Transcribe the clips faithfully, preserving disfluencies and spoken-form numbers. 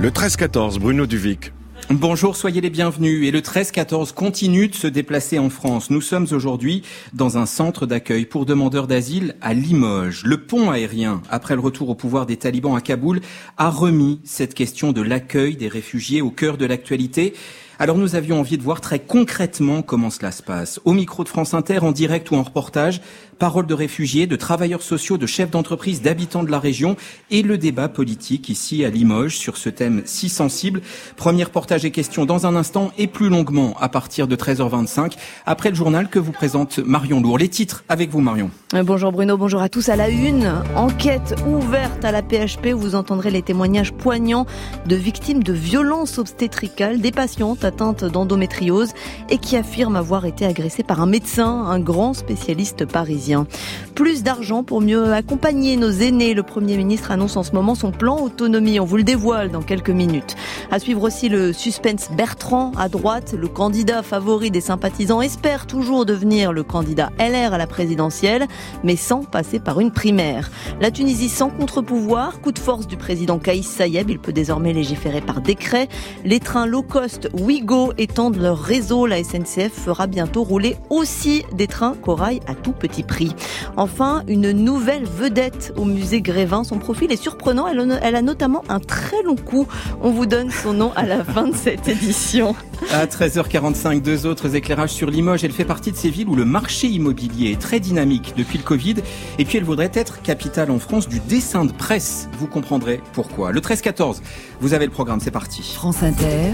Le treize quatorze, Bruno Duvic. Bonjour, soyez les bienvenus. Et le treize quatorze continue de se déplacer en France. Nous sommes aujourd'hui dans un centre d'accueil pour demandeurs d'asile à Limoges. Le pont aérien, après le retour au pouvoir des talibans à Kaboul, a remis cette question de l'accueil des réfugiés au cœur de l'actualité. Alors nous avions envie de voir très concrètement comment cela se passe. Au micro de France Inter, en direct ou en reportage, paroles de réfugiés, de travailleurs sociaux, de chefs d'entreprise, d'habitants de la région et le débat politique ici à Limoges sur ce thème si sensible. Premier reportage et questions dans un instant et plus longuement à partir de treize heures vingt-cinq après le journal que vous présente Marion Lourd. Les titres avec vous Marion. Bonjour Bruno, bonjour à tous. À la une, enquête ouverte à la P H P où vous entendrez les témoignages poignants de victimes de violences obstétricales, des patientes atteintes d'endométriose et qui affirment avoir été agressées par un médecin, un grand spécialiste parisien. Plus d'argent pour mieux accompagner nos aînés. Le Premier ministre annonce en ce moment son plan autonomie. On vous le dévoile dans quelques minutes. À suivre aussi le suspense Bertrand à droite. Le candidat favori des sympathisants espère toujours devenir le candidat L R à la présidentielle, mais sans passer par une primaire. La Tunisie sans contre-pouvoir. Coup de force du président Kaïs Saïed. Il peut désormais légiférer par décret. Les trains low cost Ouigo étendent leur réseau. La S N C F fera bientôt rouler aussi des trains corail à tout petit prix. Enfin, une nouvelle vedette au musée Grévin. Son profil est surprenant. Elle a notamment un très long cou. On vous donne son nom à la fin de cette édition. À treize heures quarante-cinq, deux autres éclairages sur Limoges. Elle fait partie de ces villes où le marché immobilier est très dynamique depuis le Covid. Et puis elle voudrait être capitale en France du dessin de presse. Vous comprendrez pourquoi. Le treize quatorze, vous avez le programme, c'est parti. France Inter.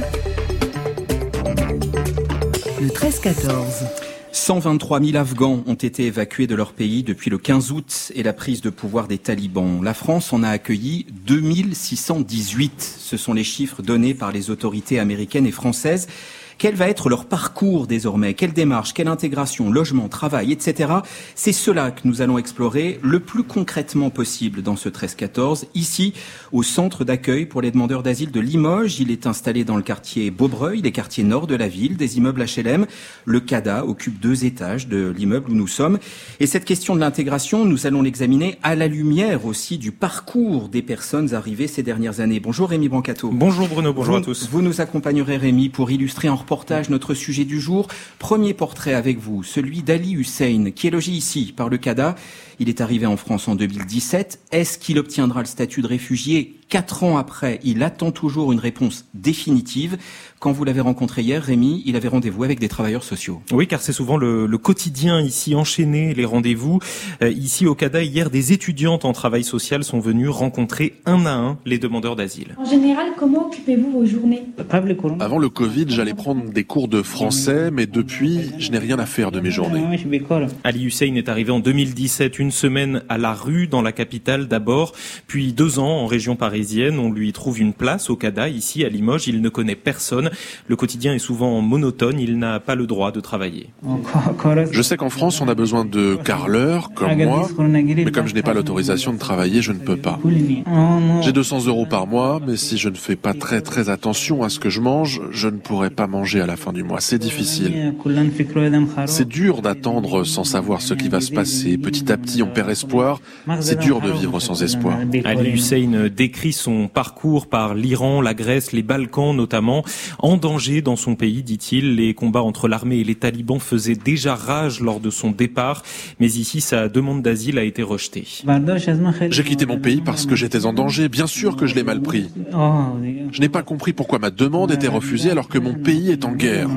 Le treize quatorze. cent vingt-trois mille Afghans ont été évacués de leur pays depuis le quinze août et la prise de pouvoir des talibans. La France en a accueilli deux mille six cent dix-huit. Ce sont les chiffres donnés par les autorités américaines et françaises. Quel va être leur parcours désormais? Quelle démarche? Quelle intégration? Logement, travail, et cetera. C'est cela que nous allons explorer le plus concrètement possible dans ce treize quatorze. Ici, au centre d'accueil pour les demandeurs d'asile de Limoges. Il est installé dans le quartier Beaubreuil, les quartiers nord de la ville, des immeubles H L M. Le CADA occupe deux étages de l'immeuble où nous sommes. Et cette question de l'intégration, nous allons l'examiner à la lumière aussi du parcours des personnes arrivées ces dernières années. Bonjour Rémi Brancato. Bonjour Bruno, bonjour vous, à tous. Vous nous accompagnerez Rémi pour illustrer en reportage notre sujet du jour. Premier portrait avec vous, celui d'Ali Hussein, qui est logé ici par le CADA. Il est arrivé en France en deux mille dix-sept. Est-ce qu'il obtiendra le statut de réfugié? Quatre ans après, il attend toujours une réponse définitive. Quand vous l'avez rencontré hier, Rémi, il avait rendez-vous avec des travailleurs sociaux. Oui, car c'est souvent le, le quotidien ici, enchaîné les rendez-vous. Euh, ici au CADA, hier, des étudiantes en travail social sont venues rencontrer un à un les demandeurs d'asile. En général, comment occupez-vous vos journées? Avant le Covid, j'allais prendre des cours de français, mais depuis, je n'ai rien à faire de mes journées. Ali Hussein est arrivé en deux mille dix-sept, une semaine à la rue, dans la capitale d'abord, puis deux ans en région parisienne. On lui trouve une place au CADA, ici à Limoges. Il ne connaît personne. Le quotidien est souvent monotone. Il n'a pas le droit de travailler. Je sais qu'en France, on a besoin de carreleurs, comme moi, mais comme je n'ai pas l'autorisation de travailler, je ne peux pas. J'ai deux cents euros par mois, mais si je ne fais pas très très attention à ce que je mange, je ne pourrai pas manger à la fin du mois. C'est difficile. C'est dur d'attendre sans savoir ce qui va se passer. Petit à petit, on perd espoir. C'est dur de vivre sans espoir. Ali Hussein décrit son parcours par l'Iran, la Grèce, les Balkans notamment. En danger dans son pays, dit-il. Les combats entre l'armée et les talibans faisaient déjà rage lors de son départ. Mais ici, sa demande d'asile a été rejetée. J'ai quitté mon pays parce que j'étais en danger. Bien sûr que je l'ai mal pris. Je n'ai pas compris pourquoi ma demande était refusée alors que mon pays est en guerre.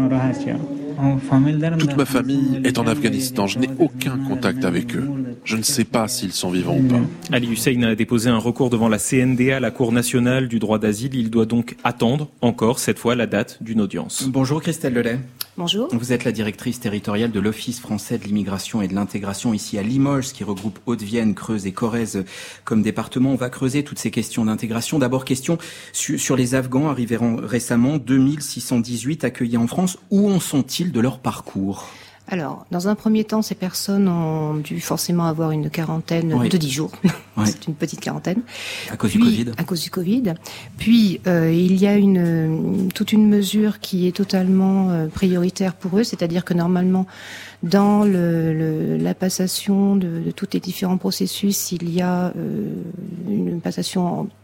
Toute ma famille est en Afghanistan. Je n'ai aucun contact avec eux. Je ne sais pas s'ils sont vivants ou pas. Ali Hussein a déposé un recours devant la C N D A, la Cour nationale du droit d'asile. Il doit donc attendre encore, cette fois, la date d'une audience. Bonjour Christelle Lelay. Bonjour. Vous êtes la directrice territoriale de l'Office français de l'immigration et de l'intégration ici à Limoges, qui regroupe Haute-Vienne, Creuse et Corrèze comme département. On va creuser toutes ces questions d'intégration. D'abord, question sur, sur les Afghans arrivés récemment, deux mille six cent dix-huit accueillis en France. Où en sont-ils de leur parcours ? Alors, dans un premier temps, ces personnes ont dû forcément avoir une quarantaine oui. de dix jours. Oui. C'est une petite quarantaine. À cause Puis, du Covid. À cause du Covid. Puis, euh, il y a une toute une mesure qui est totalement euh, prioritaire pour eux, c'est-à-dire que normalement, dans le, le, la passation de, de tous les différents processus, il y a euh, une passation en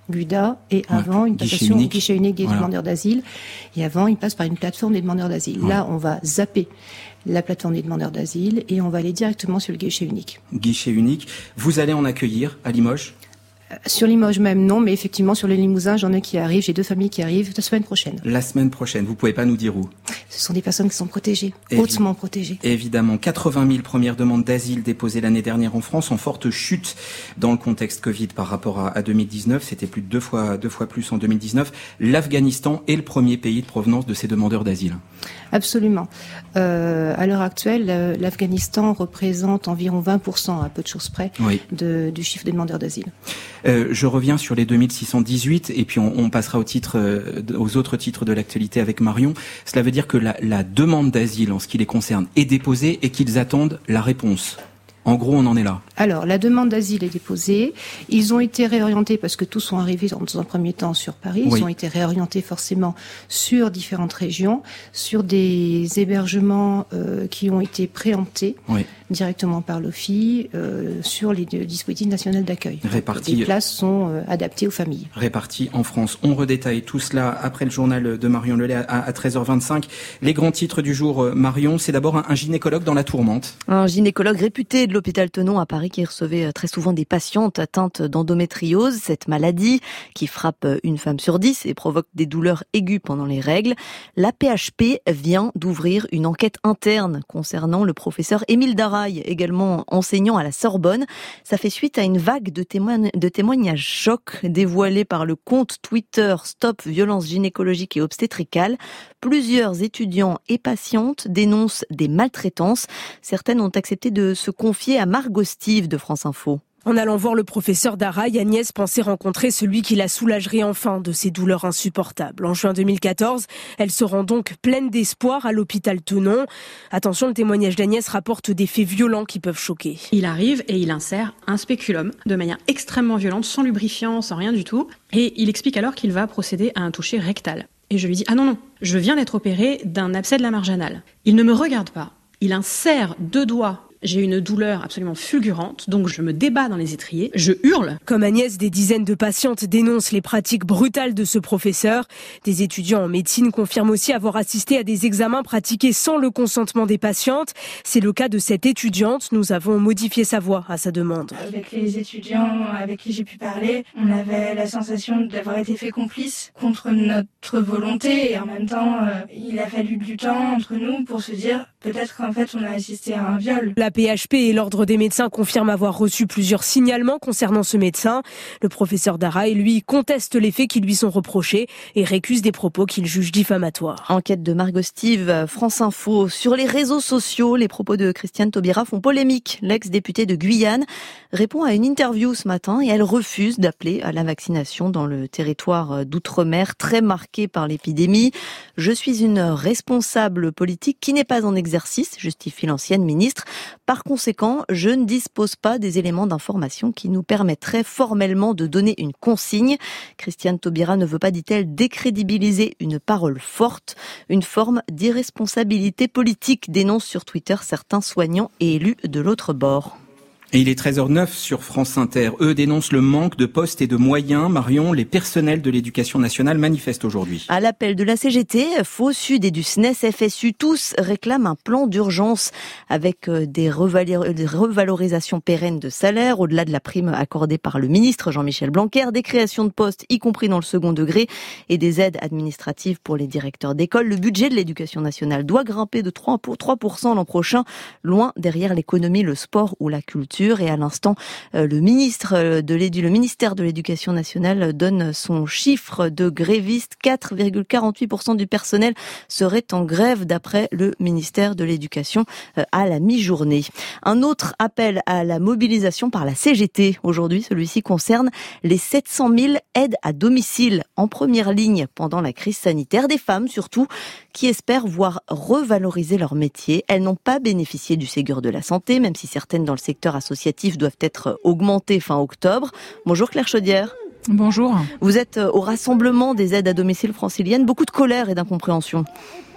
Guda, et avant ouais, une guichet passation unique. guichet unique des Voilà. demandeurs d'asile. Et avant, il passe par une plateforme des demandeurs d'asile. Ouais. Là, on va zapper la plateforme des demandeurs d'asile et on va aller directement sur le guichet unique. Guichet unique. Vous allez en accueillir à Limoges ? Sur Limoges même, non, mais effectivement, sur le Limousin, j'en ai qui arrivent, j'ai deux familles qui arrivent la semaine prochaine. La semaine prochaine, vous pouvez pas nous dire où ? Ce sont des personnes qui sont protégées, Évi- hautement protégées. Évidemment, quatre-vingt mille premières demandes d'asile déposées l'année dernière en France, en forte chute dans le contexte Covid par rapport à, à deux mille dix-neuf. C'était plus de deux fois, deux fois plus en deux mille dix-neuf. L'Afghanistan est le premier pays de provenance de ces demandeurs d'asile. Absolument. Euh, à l'heure actuelle, euh, l'Afghanistan représente environ vingt pour cent, à peu de choses près, Oui. de, du chiffre des demandeurs d'asile. Euh, je reviens sur les deux mille six cent dix-huit et puis on, on passera au titre, euh, aux autres titres de l'actualité avec Marion. Cela veut dire que la, la demande d'asile en ce qui les concerne est déposée et qu'ils attendent la réponse. En gros, on en est là. Alors, la demande d'asile est déposée. Ils ont été réorientés parce que tous sont arrivés dans un premier temps sur Paris. Ils Oui. ont été réorientés forcément sur différentes régions, sur des hébergements euh, qui ont été préemptés Oui. directement par l'O F I euh, sur les deux dispositifs nationaux d'accueil. Répartis. Les places sont euh, adaptées aux familles. Répartis en France. On redétaille tout cela après le journal de Marion Lelay à, à treize heures vingt-cinq. Les grands titres du jour, euh, Marion, c'est d'abord un, un gynécologue dans la tourmente. Un gynécologue réputé de l'hôpital Tenon à Paris qui recevait très souvent des patientes atteintes d'endométriose, cette maladie qui frappe une femme sur dix et provoque des douleurs aiguës pendant les règles. La P H P vient d'ouvrir une enquête interne concernant le professeur Émile Daraille, également enseignant à la Sorbonne. Ça fait suite à une vague de, témoign- de témoignages chocs dévoilés par le compte Twitter Stop Violence gynécologique et obstétricale. Plusieurs étudiants et patientes dénoncent des maltraitances. Certaines ont accepté de se confier à Margot Stive de France Info. En allant voir le professeur Daraille, Agnès pensait rencontrer celui qui la soulagerait enfin de ses douleurs insupportables. En juin deux mille quatorze, elle se rend donc pleine d'espoir à l'hôpital Tenon. Attention, le témoignage d'Agnès rapporte des faits violents qui peuvent choquer. Il arrive et il insère un spéculum de manière extrêmement violente, sans lubrifiant, sans rien du tout. Et il explique alors qu'il va procéder à un toucher rectal. Et je lui dis « Ah non, non, je viens d'être opérée d'un abcès de la marge anale. » Il ne me regarde pas. Il insère deux doigts. J'ai une douleur absolument fulgurante, donc je me débats dans les étriers, je hurle. Comme Agnès, des dizaines de patientes dénoncent les pratiques brutales de ce professeur. Des étudiants en médecine confirment aussi avoir assisté à des examens pratiqués sans le consentement des patientes. C'est le cas de cette étudiante. Nous avons modifié sa voix à sa demande. Avec les étudiants avec qui j'ai pu parler, on avait la sensation d'avoir été fait complice contre notre volonté et en même temps, euh, il a fallu du temps entre nous pour se dire peut-être qu'en fait on a assisté à un viol. La P H P et l'Ordre des médecins confirment avoir reçu plusieurs signalements concernant ce médecin. Le professeur Daraille, lui, conteste les faits qui lui sont reprochés et récuse des propos qu'il juge diffamatoires. Enquête de Margot Stive, France Info. Sur les réseaux sociaux, les propos de Christiane Taubira font polémique. L'ex-députée de Guyane répond à une interview ce matin et elle refuse d'appeler à la vaccination dans le territoire d'outre-mer très marqué par l'épidémie. Je suis une responsable politique qui n'est pas en exercice, justifie l'ancienne ministre. Par conséquent, je ne dispose pas des éléments d'information qui nous permettraient formellement de donner une consigne. Christiane Taubira ne veut pas, dit-elle, décrédibiliser une parole forte. Une forme d'irresponsabilité politique, dénoncent sur Twitter certains soignants et élus de l'autre bord. Et il est treize heures neuf sur France Inter. Eux dénoncent le manque de postes et de moyens. Marion, les personnels de l'éducation nationale manifestent aujourd'hui. À l'appel de la C G T, Faux Sud et du S N E S F S U, tous réclament un plan d'urgence avec des revalorisations pérennes de salaire, au-delà de la prime accordée par le ministre Jean-Michel Blanquer, des créations de postes, y compris dans le second degré, et des aides administratives pour les directeurs d'école. Le budget de l'éducation nationale doit grimper de trois pour cent l'an prochain, loin derrière l'économie, le sport ou la culture. Et à l'instant, le ministre de l'édu, le ministère de l'Éducation nationale donne son chiffre de grévistes. quatre virgule quarante-huit pour cent du personnel serait en grève d'après le ministère de l'Éducation à la mi-journée. Un autre appel à la mobilisation par la C G T aujourd'hui, celui-ci concerne les sept cent mille aides à domicile en première ligne pendant la crise sanitaire. Des femmes surtout qui espèrent voir revaloriser leur métier. Elles n'ont pas bénéficié du Ségur de la santé, même si certaines dans le secteur associatifs doivent être augmentés fin octobre. Bonjour Claire Chaudière. Bonjour. Vous êtes au rassemblement des aides à domicile franciliennes. Beaucoup de colère et d'incompréhension.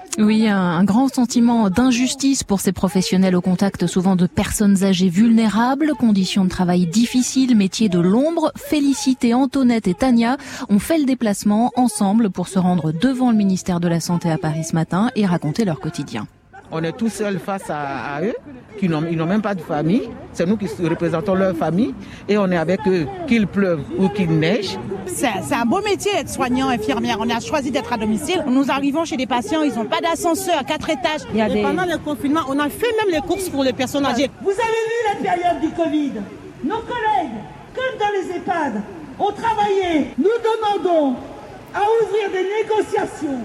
Oui, un, un grand sentiment d'injustice pour ces professionnels au contact souvent de personnes âgées vulnérables, conditions de travail difficiles, métiers de l'ombre. Félicité, Antoinette et Tania ont fait le déplacement ensemble pour se rendre devant le ministère de la Santé à Paris ce matin et raconter leur quotidien. On est tous seuls face à, à eux, qui n'ont, ils n'ont même pas de famille. C'est nous qui représentons leur famille et on est avec eux, qu'il pleuve ou qu'il neige. C'est, c'est un beau métier d'être soignant, infirmière. On a choisi d'être à domicile. Nous arrivons chez des patients, ils n'ont pas d'ascenseur, quatre étages. Il y a des... Pendant le confinement, on a fait même les courses pour les personnes âgées. Vous avez vu la période du Covid? Nos collègues, comme dans les EHPAD, ont travaillé. Nous demandons à ouvrir des négociations.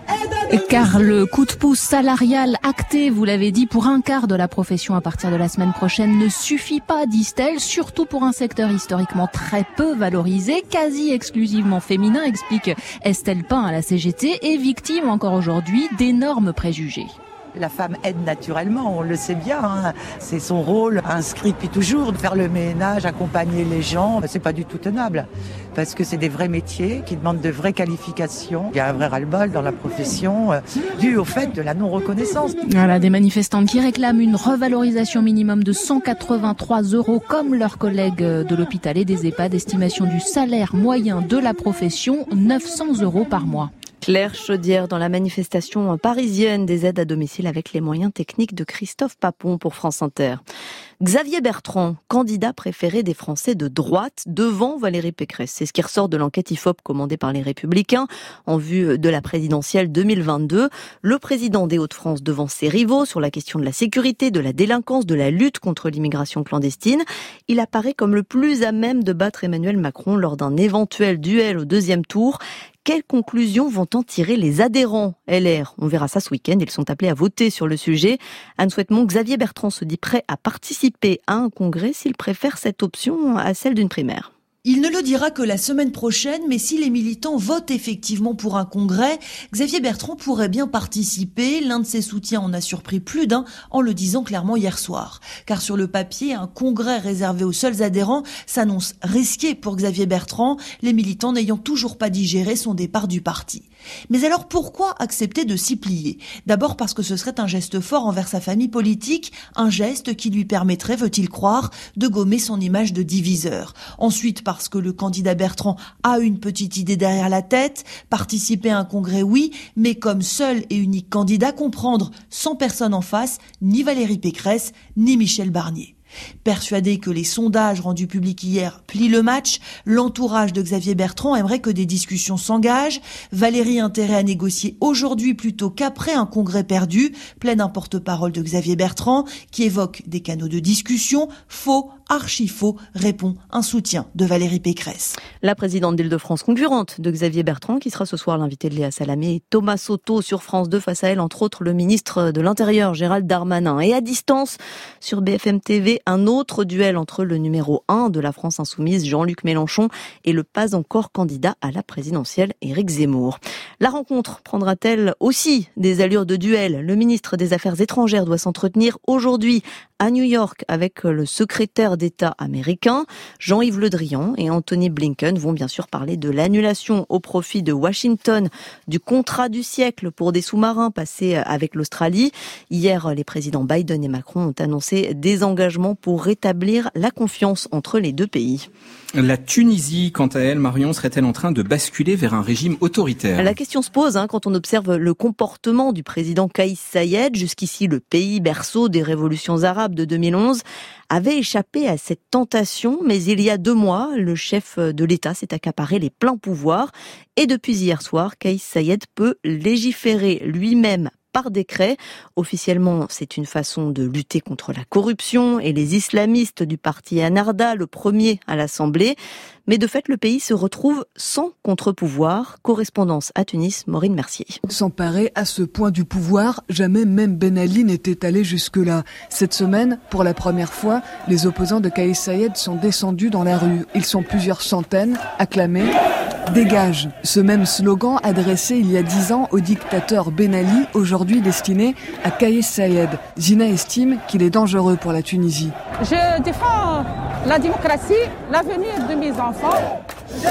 Car le coup de pouce salarial acté, vous l'avez dit, pour un quart de la profession à partir de la semaine prochaine ne suffit pas, disent-elles, surtout pour un secteur historiquement très peu valorisé, quasi exclusivement féminin, explique Estelle Pain à la C G T, et victime encore aujourd'hui d'énormes préjugés. La femme aide naturellement, on le sait bien, hein. C'est son rôle inscrit depuis toujours, de faire le ménage, accompagner les gens. C'est pas du tout tenable, parce que c'est des vrais métiers qui demandent de vraies qualifications. Il y a un vrai ras-le-bol dans la profession, euh, dû au fait de la non-reconnaissance. Voilà, des manifestants qui réclament une revalorisation minimum de cent quatre-vingt-trois euros, comme leurs collègues de l'hôpital et des EHPAD. Estimation du salaire moyen de la profession, neuf cents euros par mois. Claire Chaudière dans la manifestation parisienne des aides à domicile avec les moyens techniques de Christophe Papon pour France Inter. Xavier Bertrand, candidat préféré des Français de droite devant Valérie Pécresse. C'est ce qui ressort de l'enquête I F O P commandée par les Républicains en vue de la présidentielle deux mille vingt-deux. Le président des Hauts-de-France devant ses rivaux sur la question de la sécurité, de la délinquance, de la lutte contre l'immigration clandestine. Il apparaît comme le plus à même de battre Emmanuel Macron lors d'un éventuel duel au deuxième tour. Quelles conclusions vont en tirer les adhérents L R? On verra ça ce week-end. Ils sont appelés à voter sur le sujet. Anne Souhaitemont, Xavier Bertrand se dit prêt à participer à un congrès s'il préfère cette option à celle d'une primaire. Il ne le dira que la semaine prochaine, mais si les militants votent effectivement pour un congrès, Xavier Bertrand pourrait bien participer. L'un de ses soutiens en a surpris plus d'un en le disant clairement hier soir. Car sur le papier, un congrès réservé aux seuls adhérents s'annonce risqué pour Xavier Bertrand, les militants n'ayant toujours pas digéré son départ du parti. Mais alors pourquoi accepter de s'y plier? D'abord parce que ce serait un geste fort envers sa famille politique, un geste qui lui permettrait, veut-il croire, de gommer son image de diviseur. Ensuite parce que le candidat Bertrand a une petite idée derrière la tête, participer à un congrès oui, mais comme seul et unique candidat, comprendre sans personne en face, ni Valérie Pécresse, ni Michel Barnier. Persuadé que les sondages rendus publics hier plient le match, l'entourage de Xavier Bertrand aimerait que des discussions s'engagent. Valérie a intérêt à négocier aujourd'hui plutôt qu'après un congrès perdu, plein un porte-parole de Xavier Bertrand qui évoque des canaux de discussion. Faux, archi faux, répond un soutien de Valérie Pécresse. La présidente d'Île-de-France concurrente de Xavier Bertrand, qui sera ce soir l'invité de Léa Salamé et Thomas Soto sur France deux, face à elle, entre autres, le ministre de l'Intérieur, Gérald Darmanin. Et à distance, sur B F M T V, un autre duel entre le numéro un de la France insoumise, Jean-Luc Mélenchon, et le pas encore candidat à la présidentielle, Éric Zemmour. La rencontre prendra-t-elle aussi des allures de duel? Le ministre des Affaires étrangères doit s'entretenir aujourd'hui à New York avec le secrétaire d'État américain. Jean-Yves Le Drian et Anthony Blinken vont bien sûr parler de l'annulation au profit de Washington du contrat du siècle pour des sous-marins passés avec l'Australie. Hier, les présidents Biden et Macron ont annoncé des engagements pour rétablir la confiance entre les deux pays. La Tunisie, quant à elle, Marion, serait-elle en train de basculer vers un régime autoritaire? La question se pose hein, quand on observe le comportement du président Kaïs Saïed. Jusqu'ici, le pays berceau des révolutions arabes de deux mille onze avait échappé à cette tentation, mais il y a deux mois, le chef de l'État s'est accaparé les pleins pouvoirs et depuis hier soir, Kaïs Saïed peut légiférer lui-même par décret. Officiellement, c'est une façon de lutter contre la corruption et les islamistes du parti Ennahda, le premier à l'Assemblée. Mais de fait, le pays se retrouve sans contre-pouvoir. Correspondance à Tunis, Maureen Mercier. S'emparer à ce point du pouvoir, jamais même Ben Ali n'était allé jusque-là. Cette semaine, pour la première fois, les opposants de Kaïs Saïed sont descendus dans la rue. Ils sont plusieurs centaines, acclamés. Dégage. Ce même slogan adressé il y a dix ans au dictateur Ben Ali, aujourd'hui destiné à Kaïs Saïed. Zina estime qu'il est dangereux pour la Tunisie. Je défends la démocratie, l'avenir de mes enfants.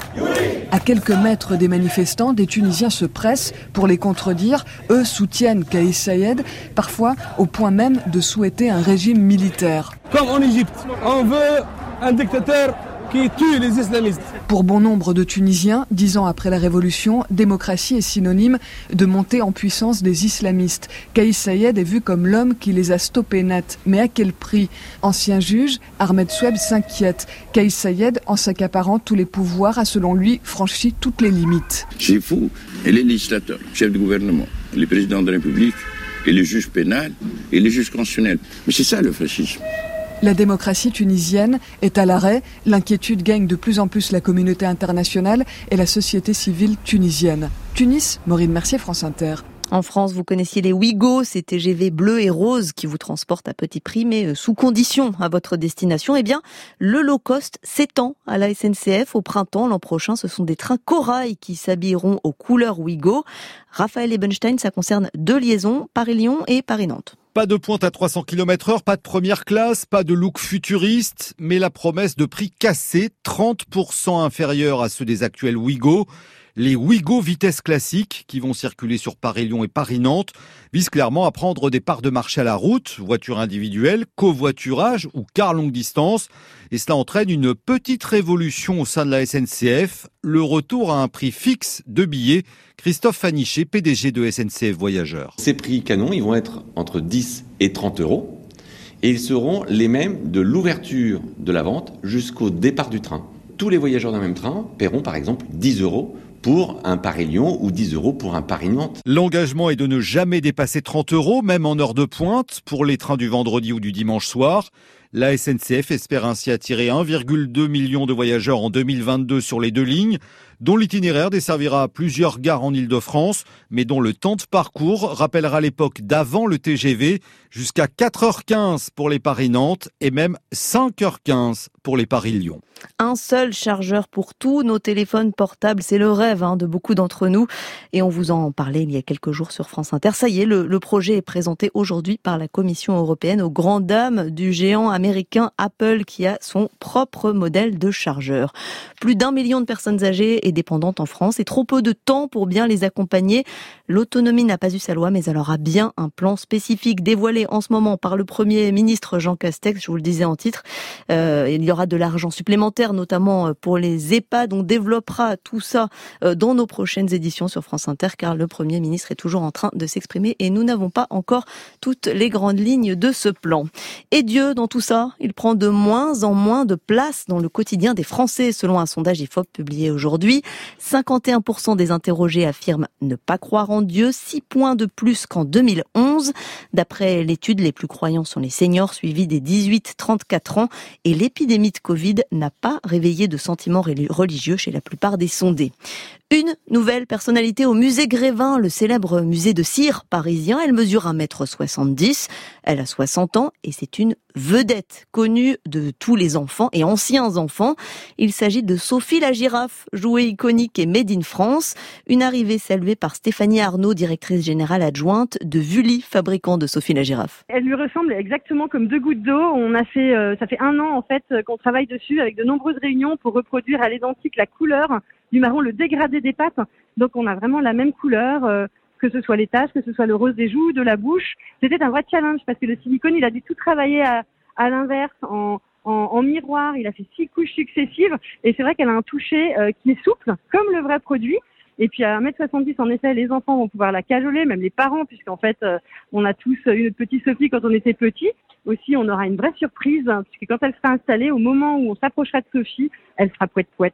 À quelques mètres des manifestants, des Tunisiens se pressent pour les contredire. Eux soutiennent Kais Saied, parfois au point même de souhaiter un régime militaire. Comme en Égypte, on veut un dictateur qui tue les islamistes. Pour bon nombre de Tunisiens, dix ans après la révolution, démocratie est synonyme de montée en puissance des islamistes. Kais Saied est vu comme l'homme qui les a stoppés net. Mais à quel prix ? Ancien juge, Ahmed Soueb s'inquiète. Kais Saied, en s'accaparant tous les pouvoirs, a selon lui franchi toutes les limites. C'est fou. Et les législateurs, chefs de gouvernement, les présidents de la République, et les juges pénals, et les juges constitutionnels. Mais c'est ça le fascisme. La démocratie tunisienne est à l'arrêt. L'inquiétude gagne de plus en plus la communauté internationale et la société civile tunisienne. Tunis, Maureen Mercier, France Inter. En France, vous connaissiez les Ouigo, ces T G V bleus et roses qui vous transportent à petit prix, mais sous condition à votre destination. Eh bien, le low cost s'étend à la S N C F au printemps. L'an prochain, ce sont des trains corail qui s'habilleront aux couleurs Ouigo. Raphaël Ebenstein, ça concerne deux liaisons, Paris-Lyon et Paris-Nantes. Pas de pointe à trois cents kilomètres heure, pas de première classe, pas de look futuriste, mais la promesse de prix cassé, trente pour cent inférieur à ceux des actuels Ouigo. Les Ouigo vitesse classique, qui vont circuler sur Paris-Lyon et Paris-Nantes, visent clairement à prendre des parts de marché à la route, voiture individuelle, covoiturage ou car longue distance. Et cela entraîne une petite révolution au sein de la S N C F, le retour à un prix fixe de billets. Christophe Faniché, P D G de S N C F Voyageurs. Ces prix canons, ils vont être entre dix et trente euros. Et ils seront les mêmes de l'ouverture de la vente jusqu'au départ du train. Tous les voyageurs d'un même train paieront par exemple dix euros pour un Paris-Lyon ou dix euros pour un Paris-Nantes. L'engagement est de ne jamais dépasser trente euros, même en heure de pointe, pour les trains du vendredi ou du dimanche soir. La S N C F espère ainsi attirer un virgule deux million de voyageurs en deux mille vingt-deux sur les deux lignes, dont l'itinéraire desservira plusieurs gares en Ile-de-France, mais dont le temps de parcours rappellera l'époque d'avant le T G V, jusqu'à quatre heures quinze pour les Paris-Nantes et même cinq heures quinze pour les Paris-Lyon. Un seul chargeur pour tous nos téléphones portables, c'est le rêve hein, de beaucoup d'entre nous. Et on vous en parlait il y a quelques jours sur France Inter. Ça y est, le, le projet est présenté aujourd'hui par la Commission européenne aux grandes dames du géant américain Apple qui a son propre modèle de chargeur. Plus d'un million de personnes âgées et dépendantes en France et trop peu de temps pour bien les accompagner. L'autonomie n'a pas eu sa loi, mais elle aura bien un plan spécifique dévoilé en ce moment par le Premier ministre Jean Castex. Je vous le disais en titre, euh, il y aura de l'argent supplémentaire, notamment pour les EHPAD. On développera tout ça dans nos prochaines éditions sur France Inter, car le Premier ministre est toujours en train de s'exprimer et nous n'avons pas encore toutes les grandes lignes de ce plan. Et Dieu, dans tout ça, il prend de moins en moins de place dans le quotidien des Français, selon un sondage I F O P publié aujourd'hui. cinquante et un pour cent des interrogés affirment ne pas croire en Dieu, six points de plus qu'en deux mille onze. D'après l'étude, les plus croyants sont les seniors, suivis des dix-huit à trente-quatre ans, et l'épidémie de Covid n'a pas réveillé de sentiments religieux chez la plupart des sondés. Une nouvelle personnalité au musée Grévin, le célèbre musée de cire parisien. Elle mesure un mètre soixante-dix, elle a soixante ans et c'est une vedette connue de tous les enfants et anciens enfants. Il s'agit de Sophie la girafe, jouet iconique et made in France. Une arrivée saluée par Stéphanie Arnaud, directrice générale adjointe de Vully, fabricant de Sophie la girafe. Elle lui ressemble exactement comme deux gouttes d'eau. On a fait, euh, ça fait un an en fait qu'on travaille dessus avec de nombreuses réunions pour reproduire à l'identique la couleur du marron, le dégradé des pattes. Donc on a vraiment la même couleur, euh, que ce soit les taches, que ce soit le rose des joues, de la bouche. C'était un vrai challenge parce que le silicone, il a dû tout travailler à, à l'inverse, en, en, en miroir. Il a fait six couches successives et c'est vrai qu'elle a un toucher euh, qui est souple, comme le vrai produit. Et puis à un mètre soixante-dix, en effet, les enfants vont pouvoir la cajoler, même les parents, puisqu'en fait, euh, on a tous eu notre petite Sophie quand on était petits. Aussi, on aura une vraie surprise, hein, puisque quand elle sera installée, au moment où on s'approchera de Sophie, elle sera poète-poète.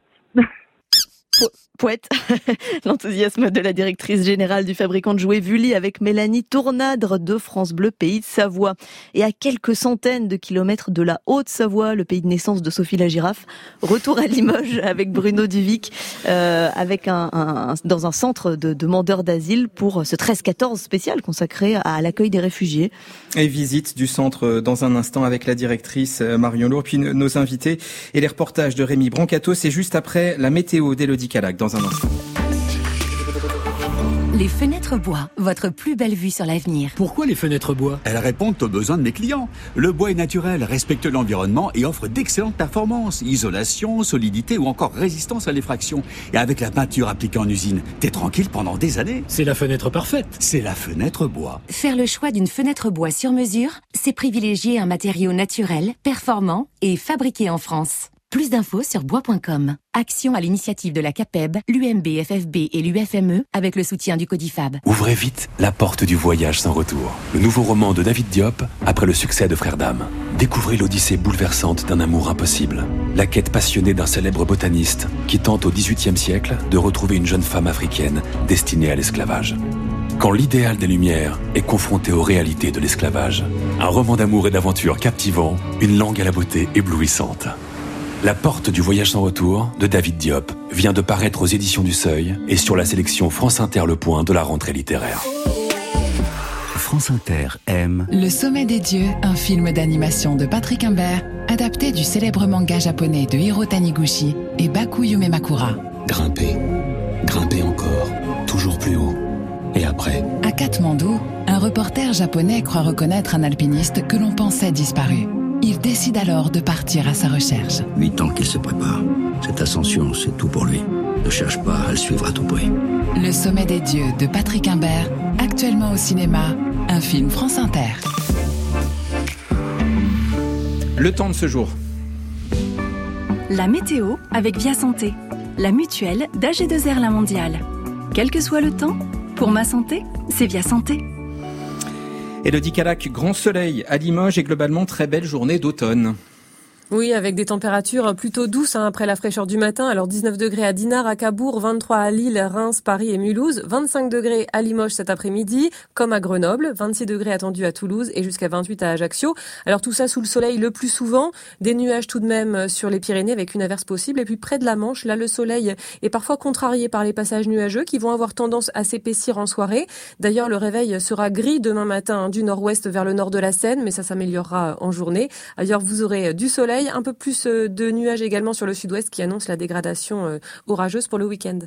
Poète, l'enthousiasme de la directrice générale du fabricant de jouets Vully avec Mélanie Tournadre de France Bleu, pays de Savoie. Et à quelques centaines de kilomètres de la Haute-Savoie, le pays de naissance de Sophie la girafe, retour à Limoges avec Bruno Duvic, euh, avec un, un, dans un centre de demandeurs d'asile pour ce treize quatorze spécial consacré à l'accueil des réfugiés. Et visite du centre dans un instant avec la directrice Marion Lourd, puis nos invités et les reportages de Rémi Brancato. C'est juste après la météo d'Élodie Calac dans un instant. Les fenêtres bois, votre plus belle vue sur l'avenir. Pourquoi les fenêtres bois? Elles répondent aux besoins de mes clients. Le bois est naturel, respecte l'environnement et offre d'excellentes performances. Isolation, solidité ou encore résistance à l'effraction. Et avec la peinture appliquée en usine, t'es tranquille pendant des années. C'est la fenêtre parfaite. C'est la fenêtre bois. Faire le choix d'une fenêtre bois sur mesure, c'est privilégier un matériau naturel, performant et fabriqué en France. Plus d'infos sur bois point com. Action à l'initiative de la CAPEB, l'U M B F F B et l'U F M E avec le soutien du Codifab. Ouvrez vite la porte du voyage sans retour. Le nouveau roman de David Diop après le succès de Frères d'âme. Découvrez l'odyssée bouleversante d'un amour impossible. La quête passionnée d'un célèbre botaniste qui tente au dix-huitième siècle de retrouver une jeune femme africaine destinée à l'esclavage. Quand l'idéal des Lumières est confronté aux réalités de l'esclavage. Un roman d'amour et d'aventure captivant, une langue à la beauté éblouissante. La porte du voyage sans retour de David Diop vient de paraître aux éditions du Seuil et sur la sélection France Inter Le Point de la rentrée littéraire. France Inter aime Le Sommet des Dieux, un film d'animation de Patrick Imbert, adapté du célèbre manga japonais de Hiro Taniguchi et Baku Yumemakura. Grimper, grimper encore, toujours plus haut. Et après? À Katmandou, un reporter japonais croit reconnaître un alpiniste que l'on pensait disparu. Il décide alors de partir à sa recherche. Huit ans qu'il se prépare. Cette ascension, c'est tout pour lui. Ne cherche pas à le suivre à tout prix. Le Sommet des Dieux de Patrick Imbert, actuellement au cinéma, un film France Inter. Le temps de ce jour. La météo avec Via Santé, la mutuelle d'A G deux R La Mondiale. Quel que soit le temps, pour ma santé, c'est Via Santé. Élodie Calac, grand soleil à Limoges et globalement très belle journée d'automne. Oui, avec des températures plutôt douces hein, après la fraîcheur du matin. Alors dix-neuf degrés à Dinard, à Cabourg, vingt-trois à Lille, Reims, Paris et Mulhouse, vingt-cinq degrés à Limoges cet après-midi, comme à Grenoble, vingt-six degrés attendus à Toulouse et jusqu'à vingt-huit à Ajaccio. Alors tout ça sous le soleil le plus souvent, des nuages tout de même sur les Pyrénées avec une averse possible. Et puis près de la Manche, là le soleil est parfois contrarié par les passages nuageux qui vont avoir tendance à s'épaissir en soirée. D'ailleurs, le réveil sera gris demain matin hein, du nord-ouest vers le nord de la Seine, mais ça s'améliorera en journée. Ailleurs, vous aurez du soleil, un peu plus de nuages également sur le sud-ouest qui annonce la dégradation orageuse pour le week-end.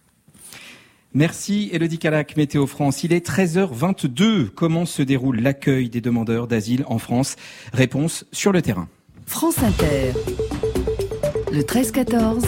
Merci Élodie Calac, Météo France. Il est treize heures vingt-deux. Comment se déroule l'accueil des demandeurs d'asile en France? Réponse sur le terrain. France Inter. Le treize quatorze.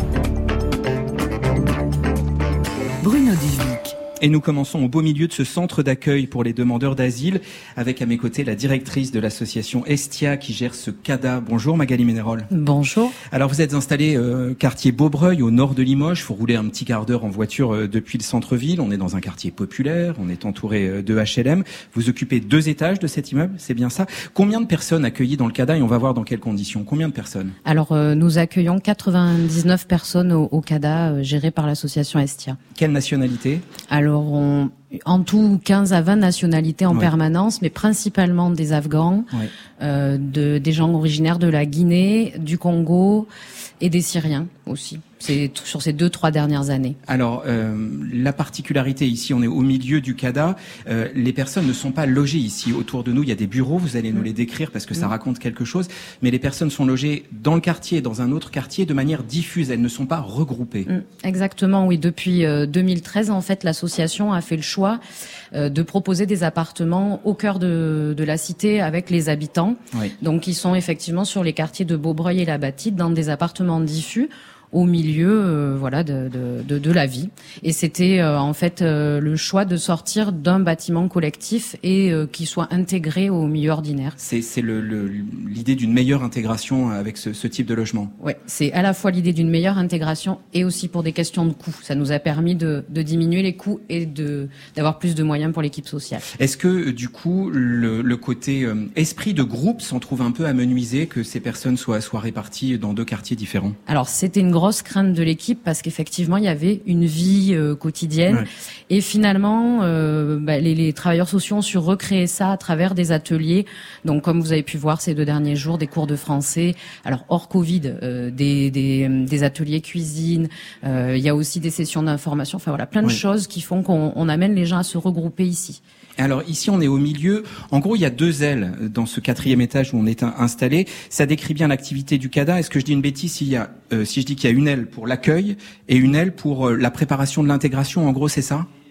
Bruno Duvic. Et nous commençons au beau milieu de ce centre d'accueil pour les demandeurs d'asile, avec à mes côtés la directrice de l'association Estia qui gère ce C A D A. Bonjour Magali Ménérol. Bonjour. Alors vous êtes installé euh, quartier Beaubreuil au nord de Limoges. Il faut rouler un petit quart d'heure en voiture euh, depuis le centre-ville. On est dans un quartier populaire, on est entouré euh, de H L M. Vous occupez deux étages de cet immeuble, c'est bien ça? Combien de personnes accueillies dans le C A D A et on va voir dans quelles conditions? Combien de personnes? Alors euh, nous accueillons quatre-vingt-dix-neuf personnes au, au C A D A euh, géré par l'association Estia. Quelle nationalité? Alors on, en tout quinze à vingt nationalités en ouais. permanence, mais principalement des Afghans, ouais. euh, de, des gens originaires de la Guinée, du Congo et des Syriens aussi. C'est sur ces deux, trois dernières années. Alors, euh, la particularité ici, on est au milieu du C A D A. Euh, les personnes ne sont pas logées ici. Autour de nous, il y a des bureaux. Vous allez nous les décrire parce que ça raconte quelque chose. Mais les personnes sont logées dans le quartier, dans un autre quartier, de manière diffuse. Elles ne sont pas regroupées. Exactement, oui. Depuis euh, deux mille treize, en fait, l'association a fait le choix euh, de proposer des appartements au cœur de, de la cité avec les habitants. Oui. Donc, ils sont effectivement sur les quartiers de Beaubreuil et La Bâtite, dans des appartements diffus, au milieu euh, voilà de, de, de, de la vie. Et c'était euh, en fait euh, le choix de sortir d'un bâtiment collectif et euh, qui soit intégré au milieu ordinaire. C'est, c'est le, le, l'idée d'une meilleure intégration avec ce, ce type de logement. Ouais, c'est à la fois l'idée d'une meilleure intégration et aussi pour des questions de coûts. Ça nous a permis de, de diminuer les coûts et de d'avoir plus de moyens pour l'équipe sociale. Est-ce que du coup le, le côté euh, esprit de groupe s'en trouve un peu amenuisé, que ces personnes soient, soient réparties dans deux quartiers différents? Alors c'était une grosse crainte de l'équipe parce qu'effectivement il y avait une vie euh, quotidienne ouais. et finalement euh, bah, les, les travailleurs sociaux ont su recréer ça à travers des ateliers. Donc comme vous avez pu voir ces deux derniers jours, des cours de français, alors hors Covid, euh, des, des, des ateliers cuisine, euh, il y a aussi des sessions d'information, enfin voilà, plein de ouais. choses qui font qu'on on amène les gens à se regrouper ici. Alors ici on est au milieu, en gros il y a deux ailes dans ce quatrième étage où on est installé. Ça décrit bien l'activité du C A D A. Est-ce que je dis une bêtise s'il y a, euh, si je dis qu'il y a une aile pour l'accueil et une aile pour euh, la préparation de l'intégration? En gros c'est ça?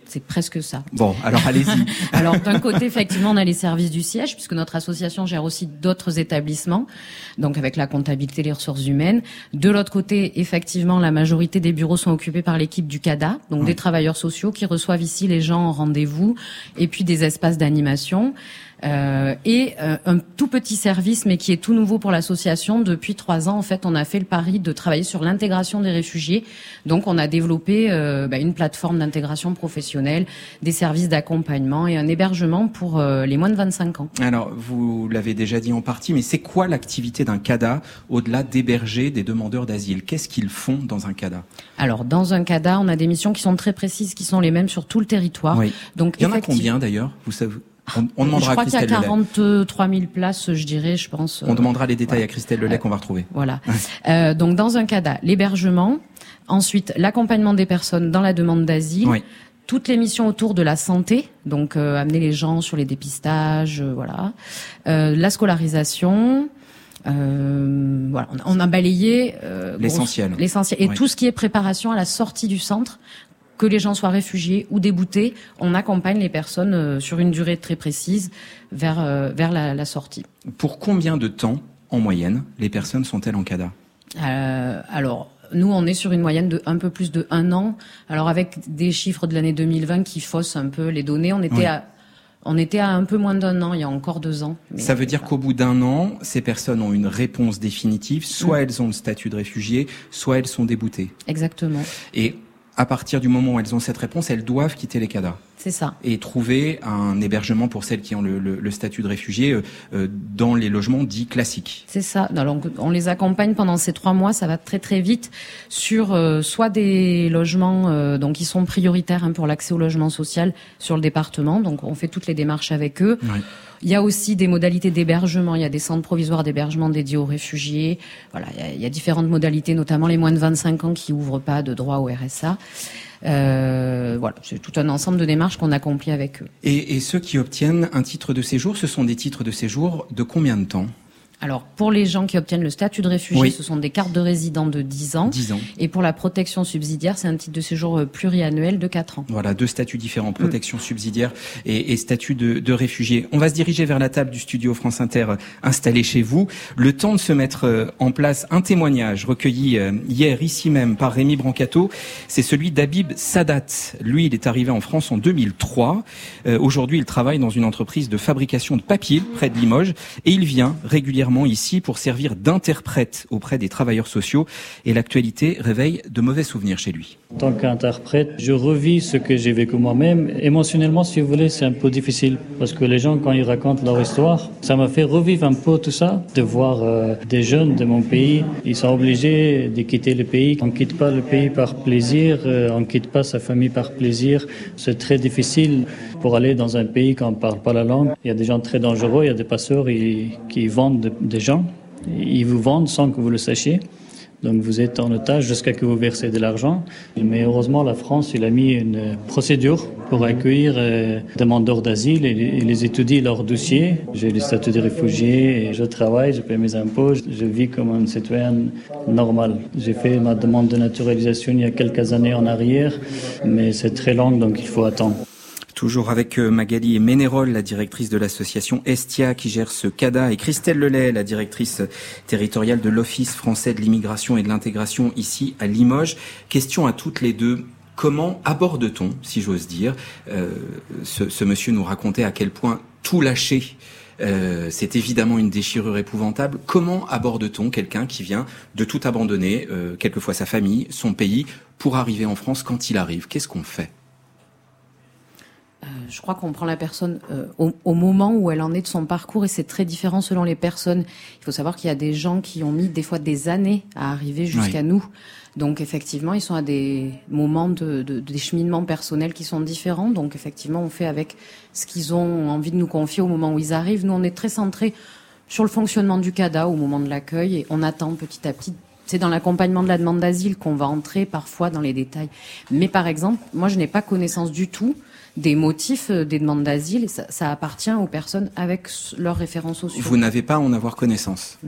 C'est presque ça. Bon, alors allez-y. Alors d'un côté, effectivement, on a les services du siège, puisque notre association gère aussi d'autres établissements, donc avec la comptabilité, les ressources humaines. De l'autre côté, effectivement, la majorité des bureaux sont occupés par l'équipe du CADA, donc oui. des travailleurs sociaux qui reçoivent ici les gens en rendez-vous, et puis des espaces d'animation. Euh, et euh, un tout petit service, mais qui est tout nouveau pour l'association. Depuis trois ans, en fait, on a fait le pari de travailler sur l'intégration des réfugiés. Donc, on a développé euh, bah, une plateforme d'intégration professionnelle, des services d'accompagnement et un hébergement pour euh, les moins de vingt-cinq ans. Alors, vous l'avez déjà dit en partie, mais c'est quoi l'activité d'un CADA au-delà d'héberger des demandeurs d'asile? Qu'est-ce qu'ils font dans un CADA? Alors, dans un CADA, on a des missions qui sont très précises, qui sont les mêmes sur tout le territoire. Oui. Donc, il y en a combien d'ailleurs? Vous savez? On, on demandera je crois à Christelle qu'il y a quarante-trois mille places, je dirais, je pense. On demandera les détails ouais. à Christelle Lelay euh, qu'on va retrouver. Voilà. euh, donc, dans un CADA, l'hébergement, ensuite l'accompagnement des personnes dans la demande d'asile, oui. toutes les missions autour de la santé, donc euh, amener les gens sur les dépistages, euh, voilà, euh, la scolarisation. Euh, voilà, on, on a balayé euh, l'essentiel, grosse, l'essentiel, et oui. tout ce qui est préparation à la sortie du centre. Que les gens soient réfugiés ou déboutés, on accompagne les personnes euh, sur une durée très précise vers euh, vers la, la sortie. Pour combien de temps, en moyenne, les personnes sont-elles en CADA? euh, Alors, nous, on est sur une moyenne de un peu plus de un an. Alors, avec des chiffres de l'année deux mille vingt qui faussent un peu les données, on était oui. à on était à un peu moins d'un an, il y a encore deux ans. Mais ça veut dire qu'au bout d'un an, ces personnes ont une réponse définitive. Soit mmh. elles ont le statut de réfugié, soit elles sont déboutées. Exactement. Et à partir du moment où elles ont cette réponse, elles doivent quitter les CADA. C'est ça. Et trouver un hébergement pour celles qui ont le, le, le statut de réfugié euh, dans les logements dits classiques. C'est ça. Donc, on les accompagne pendant ces trois mois, ça va très très vite, sur euh, soit des logements euh, donc qui sont prioritaires hein, pour l'accès au logement social sur le département. Donc on fait toutes les démarches avec eux. Oui. Il y a aussi des modalités d'hébergement. Il y a des centres provisoires d'hébergement dédiés aux réfugiés. Voilà, il y a, il y a différentes modalités, notamment les moins de vingt-cinq ans qui ouvrent pas de droit au R S A. Euh, voilà, c'est tout un ensemble de démarches qu'on accomplit avec eux. Et, et ceux qui obtiennent un titre de séjour, ce sont des titres de séjour de combien de temps ? Alors, pour les gens qui obtiennent le statut de réfugié, oui. ce sont des cartes de résident de dix ans. dix ans. Et pour la protection subsidiaire, c'est un titre de séjour pluriannuel de quatre ans. Voilà, deux statuts différents, protection mmh. subsidiaire et, et statut de, de réfugié. On va se diriger vers la table du studio France Inter installé chez vous. Le temps de se mettre en place un témoignage recueilli hier, ici même, par Rémi Brancato. C'est celui d'Habib Sadat. Lui, il est arrivé en France en deux mille trois. Euh, aujourd'hui, il travaille dans une entreprise de fabrication de papier près de Limoges et il vient régulièrement ici pour servir d'interprète auprès des travailleurs sociaux et l'actualité réveille de mauvais souvenirs chez lui. En tant qu'interprète, je revis ce que j'ai vécu moi-même. Émotionnellement, si vous voulez, c'est un peu difficile parce que les gens, quand ils racontent leur histoire, ça m'a fait revivre un peu tout ça, de voir euh, des jeunes de mon pays, ils sont obligés de quitter le pays. On ne quitte pas le pays par plaisir, euh, on ne quitte pas sa famille par plaisir. C'est très difficile pour aller dans un pays quand on ne parle pas la langue. Il y a des gens très dangereux, il y a des passeurs ils, qui vendent de, des gens. Ils vous vendent sans que vous le sachiez. Donc vous êtes en otage jusqu'à ce que vous versez de l'argent. Mais heureusement, la France il a mis une procédure pour accueillir euh, demandeurs d'asile et, et les étudier leur dossier. J'ai le statut de réfugié, et je travaille, je paie mes impôts, je vis comme un citoyen normal. J'ai fait ma demande de naturalisation il y a quelques années en arrière, mais c'est très long, donc il faut attendre. Toujours avec Magali Ménérol, la directrice de l'association Estia qui gère ce CADA, et Christelle Lelay, la directrice territoriale de l'Office français de l'immigration et de l'intégration ici à Limoges. Question à toutes les deux. Comment aborde-t-on, si j'ose dire, euh, ce, ce monsieur nous racontait à quel point tout lâcher, euh, c'est évidemment une déchirure épouvantable. Comment aborde-t-on quelqu'un qui vient de tout abandonner, euh, quelquefois sa famille, son pays, pour arriver en France quand il arrive? Qu'est-ce qu'on fait ? Euh, je crois qu'on prend la personne euh, au, au moment où elle en est de son parcours et c'est très différent selon les personnes. Il faut savoir qu'il y a des gens qui ont mis des fois des années à arriver jusqu'à oui. nous. Donc effectivement, ils sont à des moments de, de, de cheminement personnel qui sont différents. Donc effectivement, on fait avec ce qu'ils ont envie de nous confier au moment où ils arrivent. Nous, on est très centrés sur le fonctionnement du CADA au moment de l'accueil et on attend petit à petit. C'est dans l'accompagnement de la demande d'asile qu'on va entrer parfois dans les détails. Mais par exemple, moi, je n'ai pas connaissance du tout des motifs des demandes d'asile. Ça, ça appartient aux personnes avec leurs références sociaux. Vous n'avez pas à en avoir connaissance ? Non.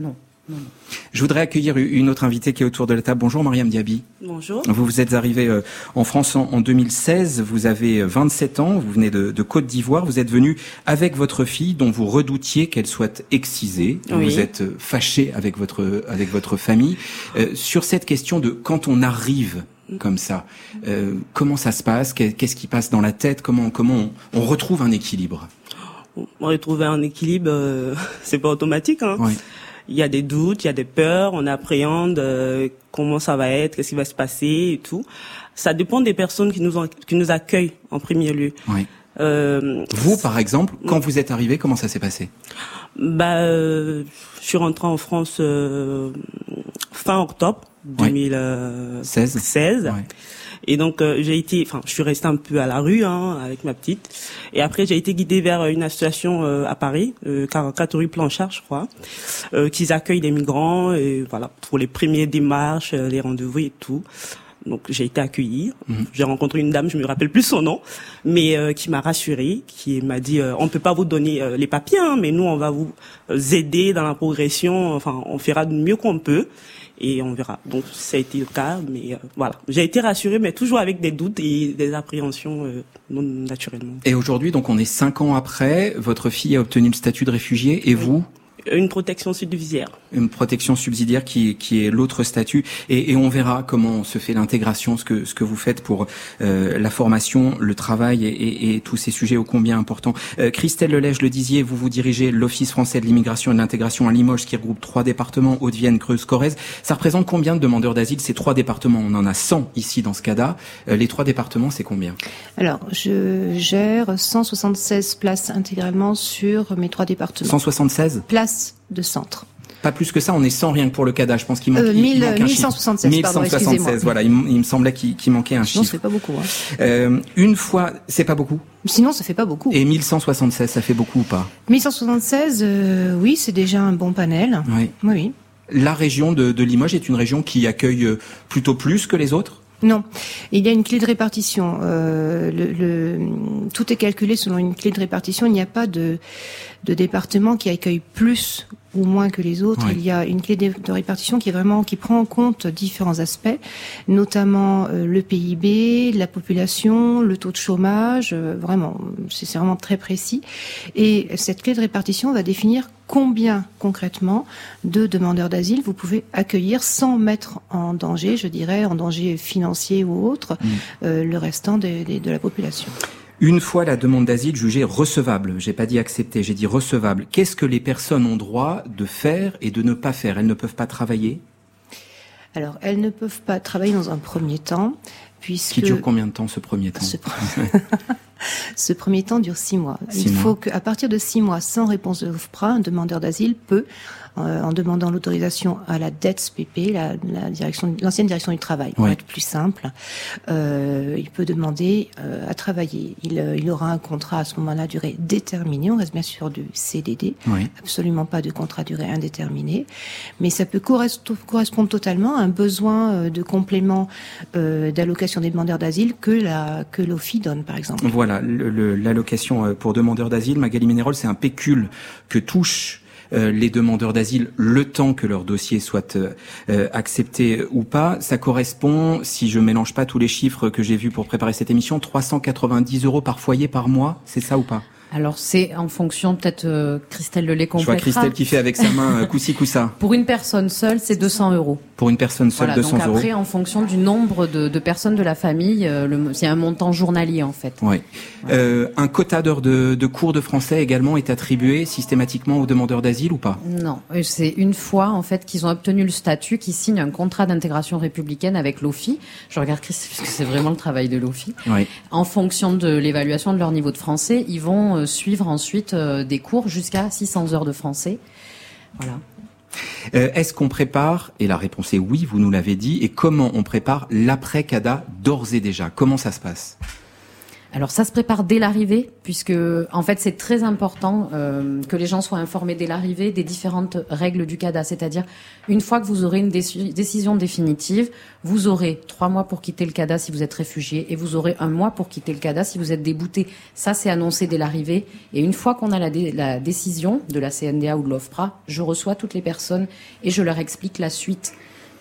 non. Je voudrais accueillir une autre invitée qui est autour de la table. Bonjour Mariam Diaby. Bonjour. Vous vous êtes arrivée en France en deux mille seize, vous avez vingt-sept ans, vous venez de, de Côte d'Ivoire, vous êtes venue avec votre fille dont vous redoutiez qu'elle soit excisée. Oui. Vous êtes fâchée avec votre, avec votre famille. Euh, sur cette question de quand on arrive comme ça, euh, comment ça se passe, qu'est-ce qui passe dans la tête, comment, comment on, on retrouve un équilibre? Retrouver un équilibre, euh, c'est pas automatique, hein. Oui. Il y a des doutes, il y a des peurs, on appréhende euh, comment ça va être, qu'est-ce qui va se passer et tout. Ça dépend des personnes qui nous ont, qui nous accueillent en premier lieu. Oui. Euh, vous, par exemple, quand vous êtes arrivé, comment ça s'est passé? Bah, euh, je suis rentrée en France euh, fin octobre deux mille seize. seize. Ouais. Et donc euh, j'ai été, enfin, je suis restée un peu à la rue hein, avec ma petite. Et après j'ai été guidée vers une association euh, à Paris, euh, quarante-quatre rue Planchard, je crois, euh, qui accueille les migrants et voilà pour les premières démarches, euh, les rendez-vous et tout. Donc j'ai été accueillie. Mmh. J'ai rencontré une dame, je me rappelle plus son nom, mais euh, qui m'a rassurée, qui m'a dit euh, on peut pas vous donner euh, les papiers, hein, mais nous on va vous aider dans la progression. Enfin, on fera du mieux qu'on peut. Et on verra. Donc ça a été le cas, mais euh, voilà. J'ai été rassurée, mais toujours avec des doutes et des appréhensions euh, non naturellement. Et aujourd'hui, donc on est cinq ans après, votre fille a obtenu le statut de réfugié, et oui. vous? Une protection subsidiaire. Une protection subsidiaire qui, qui est l'autre statut. Et, et on verra comment se fait l'intégration, ce que, ce que vous faites pour euh, la formation, le travail et, et, et tous ces sujets ô combien importants. Euh, Christelle Lelège, le disiez, vous vous dirigez l'Office français de l'immigration et de l'intégration à Limoges, qui regroupe trois départements, Haute-Vienne, Creuse, Corrèze. Ça représente combien de demandeurs d'asile, ces trois départements? On en a cent ici dans ce cas-là. Euh, les trois départements, c'est combien? Alors, je gère cent soixante-seize places intégralement sur mes trois départements. cent soixante-seize places de centre. Pas plus que ça, on est cent rien que pour le CADA. Je pense qu'il manque, euh, il, mille, il manque un mille cent soixante-seize, chiffre. mille cent soixante-seize, voilà. Il, il me semblait qu'il, qu'il manquait un Sinon, chiffre. Ça fait pas beaucoup. Hein. Euh, une fois, c'est pas beaucoup. Sinon, ça fait pas beaucoup. Et mille cent soixante-seize, ça fait beaucoup ou pas? mille cent soixante-seize, euh, oui, c'est déjà un bon panel. Oui. Oui. La région de, de Limoges est une région qui accueille plutôt plus que les autres? Non, il y a une clé de répartition. Euh, le, le, tout est calculé selon une clé de répartition. Il n'y a pas de, de département qui accueille plus ou moins que les autres. Oui. Il y a une clé de, de répartition qui est vraiment qui prend en compte différents aspects, notamment euh, le P I B, la population, le taux de chômage. Euh, vraiment, c'est, c'est vraiment très précis. Et cette clé de répartition va définir combien concrètement de demandeurs d'asile vous pouvez accueillir sans mettre en danger, je dirais, en danger financier ou autre, mmh. euh, le restant de, de, de la population. Une fois la demande d'asile jugée recevable, j'ai pas dit acceptée, j'ai dit recevable, qu'est-ce que les personnes ont droit de faire et de ne pas faire? Elles ne peuvent pas travailler? Alors, elles ne peuvent pas travailler dans un premier temps, puisque... Qui dure combien de temps ce premier temps? Ce, pre... ce premier temps dure six mois. Six Il mois. faut qu'à partir de six mois, sans réponse de l'O F P R A, un demandeur d'asile peut, euh, en demandant l'autorisation à la D E T S P P, la, la direction, l'ancienne direction du travail, pour ouais. être plus simple, euh, il peut demander euh, à travailler. Il, euh, il aura un contrat à ce moment-là à durée déterminée. On reste bien sûr du C D D, oui. absolument pas de contrat à durée indéterminée, mais ça peut correspondre totalement à un besoin de complément euh, d'allocation des demandeurs d'asile que la que l'O F I donne, par exemple. Voilà, le, le, l'allocation pour demandeurs d'asile, Magali Ménérol, c'est un pécule que touche Euh, les demandeurs d'asile le temps que leur dossier soit euh, accepté ou pas. Ça correspond, si je mélange pas tous les chiffres que j'ai vus pour préparer cette émission, trois cent quatre-vingt-dix euros par foyer par mois, c'est ça ou pas? Alors c'est en fonction, peut-être euh, Christelle Lelay complétera. Je vois Christelle qui fait avec sa main coup-ci coup-ça. Pour une personne seule, c'est deux cents euros. Pour une personne seule, voilà, deux cents donc euros. Après, en fonction du nombre de, de personnes de la famille, euh, le, c'est un montant journalier en fait. Oui. Voilà. Euh, un quota d'heures de, de cours de français également est attribué systématiquement aux demandeurs d'asile ou pas? Non, c'est une fois en fait qu'ils ont obtenu le statut, qu'ils signent un contrat d'intégration républicaine avec l'O F I. Je regarde Christelle parce que c'est vraiment le travail de l'O F I. Oui. En fonction de l'évaluation de leur niveau de français, ils vont euh, suivre ensuite des cours jusqu'à six cents heures de français. Voilà. Euh, est-ce qu'on prépare, et la réponse est oui, vous nous l'avez dit, et comment on prépare l'après-CADA d'ores et déjà? Comment ça se passe? Alors ça se prépare dès l'arrivée, puisque en fait c'est très important euh, que les gens soient informés dès l'arrivée des différentes règles du C A D A. C'est-à-dire, une fois que vous aurez une déci- décision définitive, vous aurez trois mois pour quitter le C A D A si vous êtes réfugié, et vous aurez un mois pour quitter le C A D A si vous êtes débouté. Ça, c'est annoncé dès l'arrivée. Et une fois qu'on a la, dé- la décision de la C N D A ou de l'OFPRA, je reçois toutes les personnes et je leur explique la suite.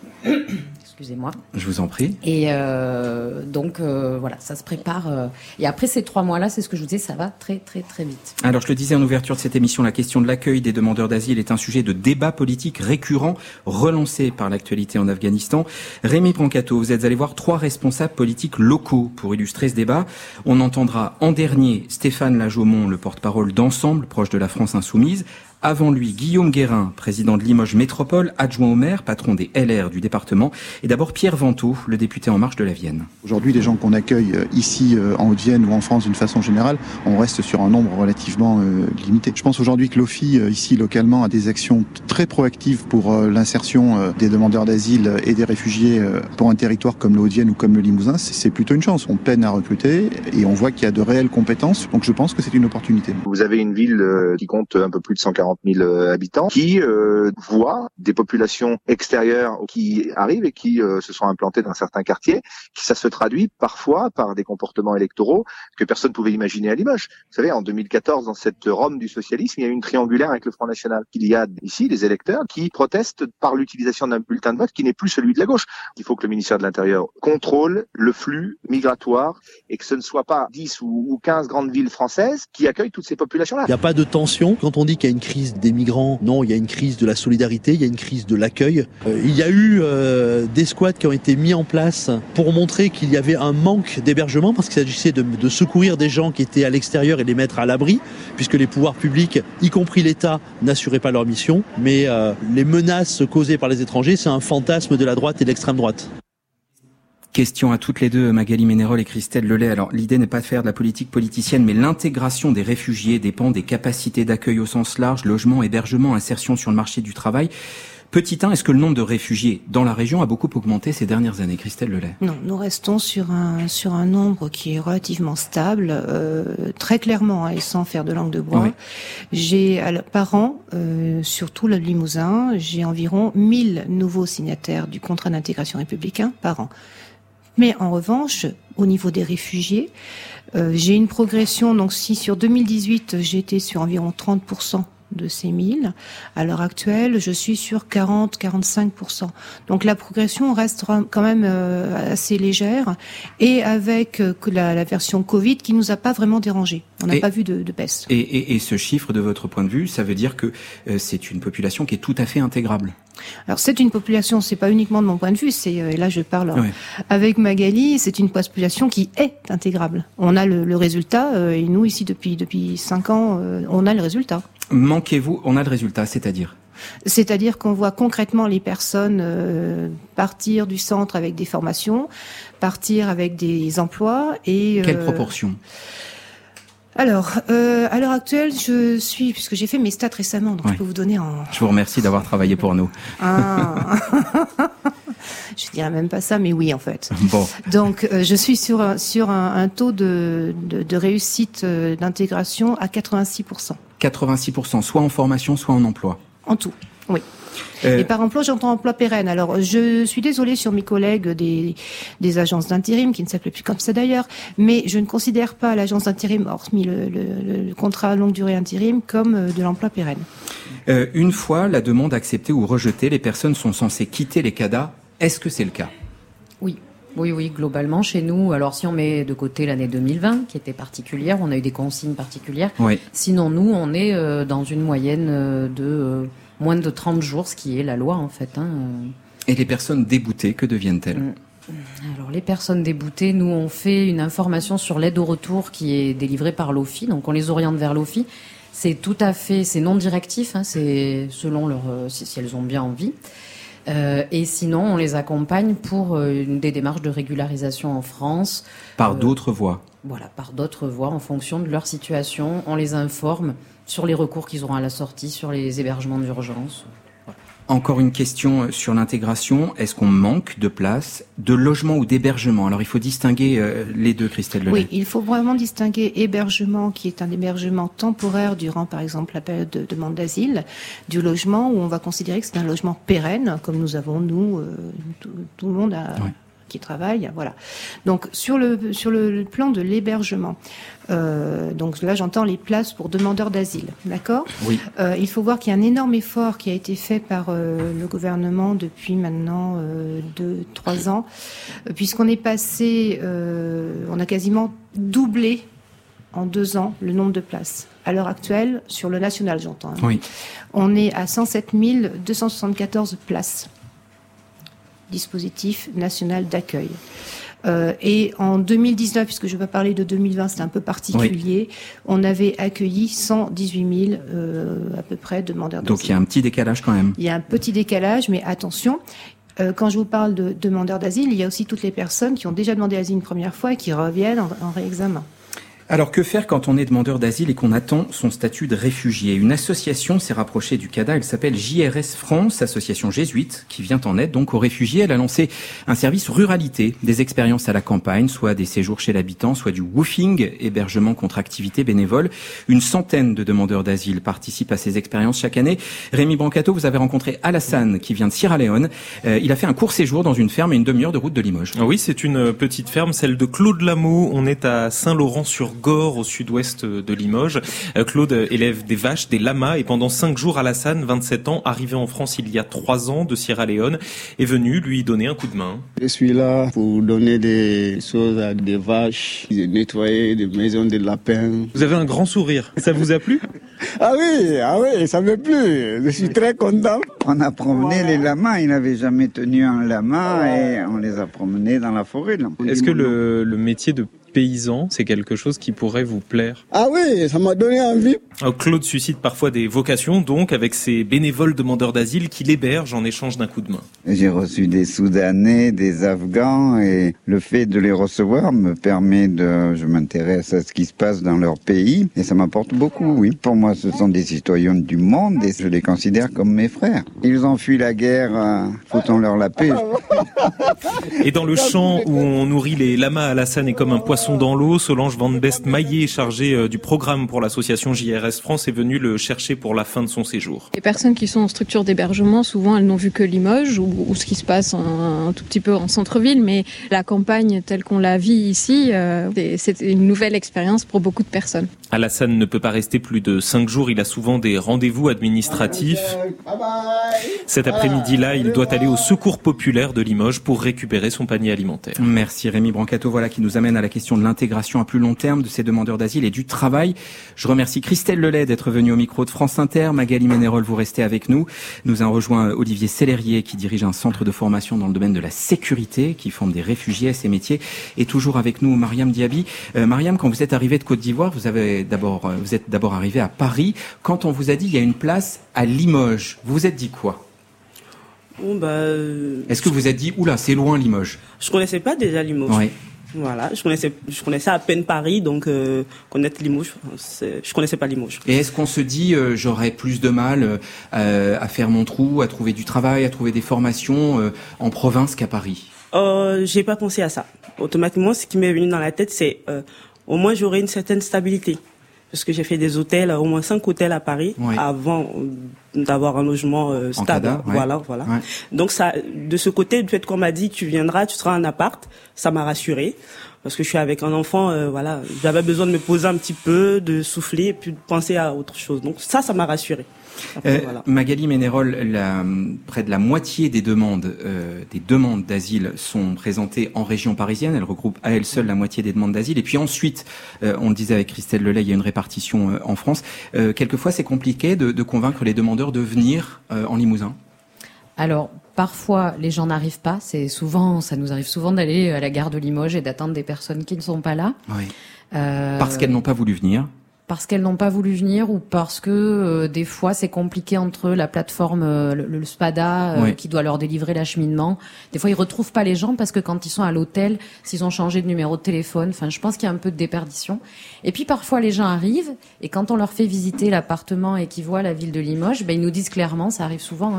Excusez-moi. Je vous en prie. Et euh, donc euh, voilà, ça se prépare. Euh, et après ces trois mois-là, c'est ce que je vous disais, ça va très très très vite. Alors je le disais en ouverture de cette émission, la question de l'accueil des demandeurs d'asile est un sujet de débat politique récurrent, relancé par l'actualité en Afghanistan. Rémi Brancato, vous êtes allé voir trois responsables politiques locaux pour illustrer ce débat. On entendra en dernier Stéphane Lajaumont, le porte-parole d'Ensemble, proche de la France Insoumise. Avant lui, Guillaume Guérin, président de Limoges Métropole, adjoint au maire, patron des L R du département. Et d'abord Pierre Ventaux, le député En Marche de la Vienne. Aujourd'hui, les gens qu'on accueille ici en Haute-Vienne ou en France d'une façon générale, on reste sur un nombre relativement euh, limité. Je pense aujourd'hui que l'O F I, ici localement, a des actions très proactives pour euh, l'insertion euh, des demandeurs d'asile et des réfugiés euh, pour un territoire comme le Haute-Vienne ou comme le Limousin. C'est, c'est plutôt une chance. On peine à recruter et on voit qu'il y a de réelles compétences. Donc je pense que c'est une opportunité. Vous avez une ville euh, qui compte un peu plus de cent quarante mille habitants, qui euh, voient des populations extérieures qui arrivent et qui euh, se sont implantées dans certains quartiers, qui ça se traduit parfois par des comportements électoraux que personne ne pouvait imaginer à Limoges. Vous savez, en deux mille quatorze, dans cette Rome du socialisme, il y a eu une triangulaire avec le Front National. Il y a ici des électeurs qui protestent par l'utilisation d'un bulletin de vote qui n'est plus celui de la gauche. Il faut que le ministère de l'Intérieur contrôle le flux migratoire et que ce ne soit pas dix ou quinze grandes villes françaises qui accueillent toutes ces populations-là. Il n'y a pas de tension. Quand on dit qu'il y a une crise des migrants, non, il y a une crise de la solidarité, il y a une crise de l'accueil. Euh, il y a eu euh, des squats qui ont été mis en place pour montrer qu'il y avait un manque d'hébergement, parce qu'il s'agissait de, de secourir des gens qui étaient à l'extérieur et les mettre à l'abri, puisque les pouvoirs publics, y compris l'État, n'assuraient pas leur mission. Mais euh, les menaces causées par les étrangers, c'est un fantasme de la droite et de l'extrême droite. Question à toutes les deux, Magali Ménérol et Christelle Lelay. Alors, l'idée n'est pas de faire de la politique politicienne, mais l'intégration des réfugiés dépend des capacités d'accueil au sens large, logement, hébergement, insertion sur le marché du travail. Petit un, est-ce que le nombre de réfugiés dans la région a beaucoup augmenté ces dernières années, Christelle Lelay? Non, nous restons sur un sur un nombre qui est relativement stable, euh, très clairement, hein, et sans faire de langue de bois. Oui. J'ai alors, par an, euh, sur tout le Limousin, j'ai environ mille nouveaux signataires du contrat d'intégration républicain par an. Mais en revanche, au niveau des réfugiés, euh, j'ai une progression. Donc si sur deux mille dix-huit, j'étais sur environ trente pour cent de ces mille, à l'heure actuelle, je suis sur quarante à quarante-cinq pour cent. Donc la progression reste quand même euh, assez légère, et avec euh, la, la version Covid qui nous a pas vraiment dérangé. On n'a pas vu de, de baisse. Et, et, et ce chiffre, de votre point de vue, ça veut dire que euh, c'est une population qui est tout à fait intégrable? Alors c'est une population, c'est pas uniquement de mon point de vue, c'est et là je parle oui. avec Magali, c'est une population qui est intégrable. On a le, le résultat, euh, et nous ici depuis depuis cinq ans, euh, on a le résultat. Manquez-vous, on a le résultat, c'est-à-dire? C'est-à-dire qu'on voit concrètement les personnes euh, partir du centre avec des formations, partir avec des emplois et... Euh, Quelle proportion? Alors, euh, à l'heure actuelle, je suis, puisque j'ai fait mes stats récemment, donc oui. je peux vous donner en... Je vous remercie d'avoir travaillé pour nous. Ah. Je dirais même pas ça, mais oui, en fait. Bon. Donc, euh, je suis sur un, sur un, un taux de, de, de réussite euh, d'intégration à quatre-vingt-six pour cent. quatre-vingt-six pour cent, soit en formation, soit en emploi. En tout, oui. Euh... Et par emploi, j'entends emploi pérenne. Alors, je suis désolée sur mes collègues des, des agences d'intérim, qui ne s'appellent plus comme ça d'ailleurs, mais je ne considère pas l'agence d'intérim, hormis le, le, le contrat longue durée intérim, comme de l'emploi pérenne. Euh, une fois la demande acceptée ou rejetée, les personnes sont censées quitter les C A D A. Est-ce que c'est le cas? Oui. Oui, oui, globalement, chez nous, alors si on met de côté l'année deux mille vingt, qui était particulière, on a eu des consignes particulières. Oui. Sinon, nous, on est euh, dans une moyenne euh, de euh, moins de trente jours, ce qui est la loi, en fait. Hein. Et les personnes déboutées, que deviennent-elles? Alors, les personnes déboutées, nous, on fait une information sur l'aide au retour qui est délivrée par l'O F I, donc on les oriente vers l'O F I. C'est tout à fait, c'est non directif, hein, c'est selon leur, euh, si, si elles ont bien envie. Euh, et sinon, on les accompagne pour euh, une, des démarches de régularisation en France. Par euh, d'autres voies. Voilà, par d'autres voies, en fonction de leur situation. On les informe sur les recours qu'ils auront à la sortie, sur les hébergements d'urgence. Voilà. Encore une question sur l'intégration. Est-ce qu'on manque de place, de logement ou d'hébergement? Alors il faut distinguer euh, les deux, Christelle Lelay. Oui, il faut vraiment distinguer hébergement, qui est un hébergement temporaire durant, par exemple, la période de demande d'asile, du logement où on va considérer que c'est un logement pérenne, comme nous avons, nous, euh, tout, tout le monde a... Ouais. qui travaillent, voilà. Donc sur le sur le plan de l'hébergement, euh, donc là j'entends les places pour demandeurs d'asile, d'accord ? Oui. Euh, il faut voir qu'il y a un énorme effort qui a été fait par euh, le gouvernement depuis maintenant euh, deux trois ans, puisqu'on est passé, euh, on a quasiment doublé en deux ans le nombre de places. À l'heure actuelle, sur le national, j'entends. Hein, oui. On est à cent sept mille deux cent soixante-quatorze places. Dispositif national d'accueil. Euh, et en deux mille dix-neuf, puisque je vais pas parler de deux mille vingt, c'est un peu particulier, oui. On avait accueilli cent dix-huit mille euh, à peu près demandeurs d'asile. Donc il y a un petit décalage quand même. Il y a un petit décalage, mais attention, euh, quand je vous parle de demandeurs d'asile, il y a aussi toutes les personnes qui ont déjà demandé asile une première fois et qui reviennent en, en réexamen. Alors que faire quand on est demandeur d'asile et qu'on attend son statut de réfugié? Une association s'est rapprochée du C A D A, elle s'appelle J R S France, association jésuite, qui vient en aide donc aux réfugiés. Elle a lancé un service ruralité, des expériences à la campagne, soit des séjours chez l'habitant, soit du woofing, hébergement contre activité bénévole. Une centaine de demandeurs d'asile participent à ces expériences chaque année. Rémi Brancato, vous avez rencontré Alassane, qui vient de Sierra Leone. Euh, il a fait un court séjour dans une ferme et une demi-heure de route de Limoges. Oui, c'est une petite ferme, celle de Claude Lameau. On est à Saint-Laurent-sur Gore, au sud-ouest de Limoges. Claude élève des vaches, des lamas, et pendant cinq jours, Alassane, vingt-sept ans, arrivé en France il y a trois ans de Sierra Leone, est venu lui donner un coup de main. Je suis là pour donner des choses à des vaches, nettoyer des maisons de lapins. Vous avez un grand sourire. Ça vous a plu? Ah oui, ah oui, ça me plu. Je suis très content. On a promené les lamas. Il n'avait jamais tenu un lama et on les a promenés dans la forêt. Là. Est-ce que le, le métier de paysan, c'est quelque chose qui pourrait vous plaire? Ah oui, ça m'a donné envie. Claude suscite parfois des vocations, donc, avec ses bénévoles demandeurs d'asile qui l'hébergent en échange d'un coup de main. J'ai reçu des Soudanais, des Afghans, et le fait de les recevoir me permet de... Je m'intéresse à ce qui se passe dans leur pays, et ça m'apporte beaucoup, oui. Pour moi, ce sont des citoyens du monde, et je les considère comme mes frères. Ils ont fui la guerre, euh, foutons-leur la paix. Et dans le champ où on nourrit les lamas, Alassane est comme un poisson dans l'eau. Solange Van Best-Maillé, chargée du programme pour l'association J R S France, est venue le chercher pour la fin de son séjour. Les personnes qui sont en structure d'hébergement, souvent elles n'ont vu que Limoges ou, ou ce qui se passe un, un tout petit peu en centre-ville, mais la campagne telle qu'on la vit ici, euh, c'est une nouvelle expérience pour beaucoup de personnes. Alassane ne peut pas rester plus de cinq jours, il a souvent des rendez-vous administratifs. Cet après-midi-là, il doit aller au Secours populaire de Limoges pour récupérer son panier alimentaire. Merci Rémi Brancato, voilà qui nous amène à la question de l'intégration à plus long terme de ces demandeurs d'asile et du travail. Je remercie Christelle Lelay d'être venue au micro de France Inter. Magali Ménérol, vous restez avec nous. Nous avons rejoint Olivier Sellerier qui dirige un centre de formation dans le domaine de la sécurité, qui forme des réfugiés à ces métiers. Et toujours avec nous, Mariam Diaby. Euh, Mariam, quand vous êtes arrivée de Côte d'Ivoire, vous avez d'abord, euh, vous êtes d'abord arrivée à Paris. Quand on vous a dit il y a une place à Limoges, vous vous êtes dit quoi? Bon, bah, euh... Est-ce que vous vous êtes dit oula, c'est loin Limoges? Je connaissais pas déjà Limoges. Oui. Voilà, je connaissais, je connaissais à peine Paris, donc euh, connaître Limoges, je connaissais pas Limoges. Et est-ce qu'on se dit euh, j'aurais plus de mal euh, à faire mon trou, à trouver du travail, à trouver des formations euh, en province qu'à Paris? Euh, j'ai pas pensé à ça. Automatiquement, ce qui m'est venu dans la tête, c'est euh, au moins j'aurais une certaine stabilité. Parce que j'ai fait des hôtels, au moins cinq hôtels à Paris, oui. avant d'avoir un logement euh, stable. En Canada, ouais. Voilà, voilà. Ouais. Donc ça, de ce côté, du fait qu'on m'a dit tu viendras, tu seras en appart, ça m'a rassuré. Parce que je suis avec un enfant, euh, voilà, j'avais besoin de me poser un petit peu, de souffler et puis de penser à autre chose. Donc ça, ça m'a rassuré. Après, euh, voilà. Magali Ménérol, la, près de la moitié des demandes, euh, des demandes d'asile sont présentées en région parisienne. Elle regroupe à elle seule la moitié des demandes d'asile. Et puis ensuite, euh, on le disait avec Christelle Lelay, il y a une répartition euh, en France. Euh, quelquefois, c'est compliqué de, de convaincre les demandeurs de venir euh, en Limousin. Alors, parfois, les gens n'arrivent pas. C'est souvent, ça nous arrive souvent d'aller à la gare de Limoges et d'attendre des personnes qui ne sont pas là. Oui. Euh, parce qu'elles n'ont pas voulu venir. Parce qu'elles n'ont pas voulu venir ou parce que euh, des fois c'est compliqué entre la plateforme, euh, le, le SPADA euh, oui. qui doit leur délivrer l'acheminement. Des fois ils retrouvent pas les gens parce que quand ils sont à l'hôtel, s'ils ont changé de numéro de téléphone, enfin je pense qu'il y a un peu de déperdition. Et puis parfois les gens arrivent et quand on leur fait visiter l'appartement et qu'ils voient la ville de Limoges, ben ils nous disent clairement, ça arrive souvent, hein,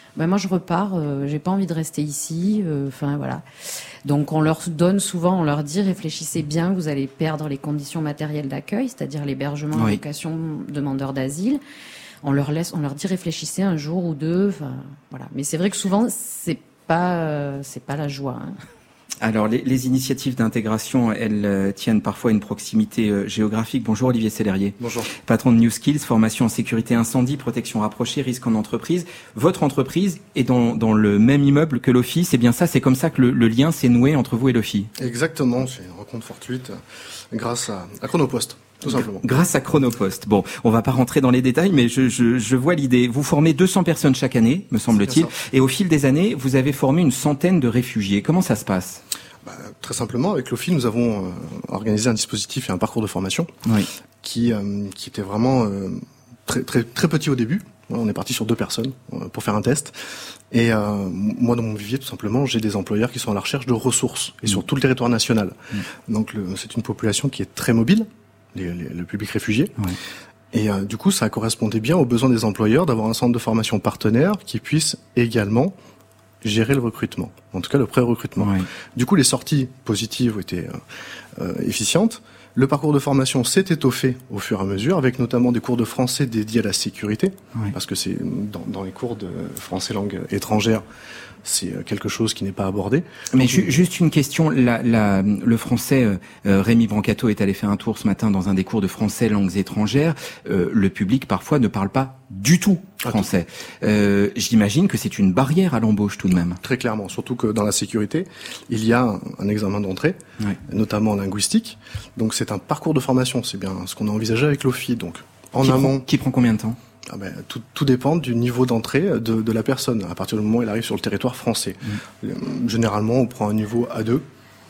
ben moi je repars, euh, j'ai pas envie de rester ici, enfin euh, voilà. Donc on leur donne souvent, on leur dit réfléchissez bien, vous allez perdre les conditions matérielles d'accueil, c'est-à-dire l'hébergement, oui. location, demandeurs d'asile. On leur laisse, on leur dit réfléchissez un jour ou deux, enfin voilà. Mais c'est vrai que souvent c'est pas, euh, c'est pas la joie. Hein. Alors, les, les initiatives d'intégration, elles euh, tiennent parfois une proximité euh, géographique. Bonjour Olivier Sellerier. Bonjour. Patron de New Skills, formation en sécurité incendie, protection rapprochée, risque en entreprise. Votre entreprise est dans, dans le même immeuble que l'O F I. C'est bien ça, c'est comme ça que le, le lien s'est noué entre vous et l'O F I. Exactement, c'est une rencontre fortuite grâce à, à Chronopost. Tout simplement. Grâce à Chronopost. Bon, on va pas rentrer dans les détails, mais je, je, je vois l'idée. Vous formez deux cents personnes chaque année, me semble-t-il, et au fil des années, vous avez formé une centaine de réfugiés. Comment ça se passe ? Bah, très simplement, avec l'O F I, nous avons euh, organisé un dispositif et un parcours de formation oui. qui, euh, qui était vraiment euh, très, très, très petit au début. On est parti sur deux personnes euh, pour faire un test. Et euh, moi, dans mon vivier, tout simplement, j'ai des employeurs qui sont à la recherche de ressources, et mmh. sur tout le territoire national. Mmh. Donc, le, c'est une population qui est très mobile. Les, les, le public réfugié. Ouais. Et euh, du coup, ça correspondait bien aux besoins des employeurs d'avoir un centre de formation partenaire qui puisse également gérer le recrutement, en tout cas le pré-recrutement. Ouais. Du coup, les sorties positives étaient euh, euh, efficientes. Le parcours de formation s'est étoffé au fur et à mesure, avec notamment des cours de français dédiés à la sécurité, ouais. parce que c'est dans, dans les cours de français langue étrangère, c'est quelque chose qui n'est pas abordé. Mais ju- juste une question, la, la, le français, euh, Rémi Brancato est allé faire un tour ce matin dans un des cours de français langues étrangères. Euh, le public parfois ne parle pas du tout français. Euh, j'imagine que c'est une barrière à l'embauche tout de même. Très clairement, surtout que dans la sécurité, il y a un, un examen d'entrée, ouais. notamment linguistique. Donc c'est un parcours de formation, c'est bien ce qu'on a envisagé avec l'O F I. Donc en qui amont, prend, qui prend combien de temps? Ah ben, tout, tout dépend du niveau d'entrée de, de la personne, à partir du moment où il arrive sur le territoire français. Mmh. Généralement, on prend un niveau A deux,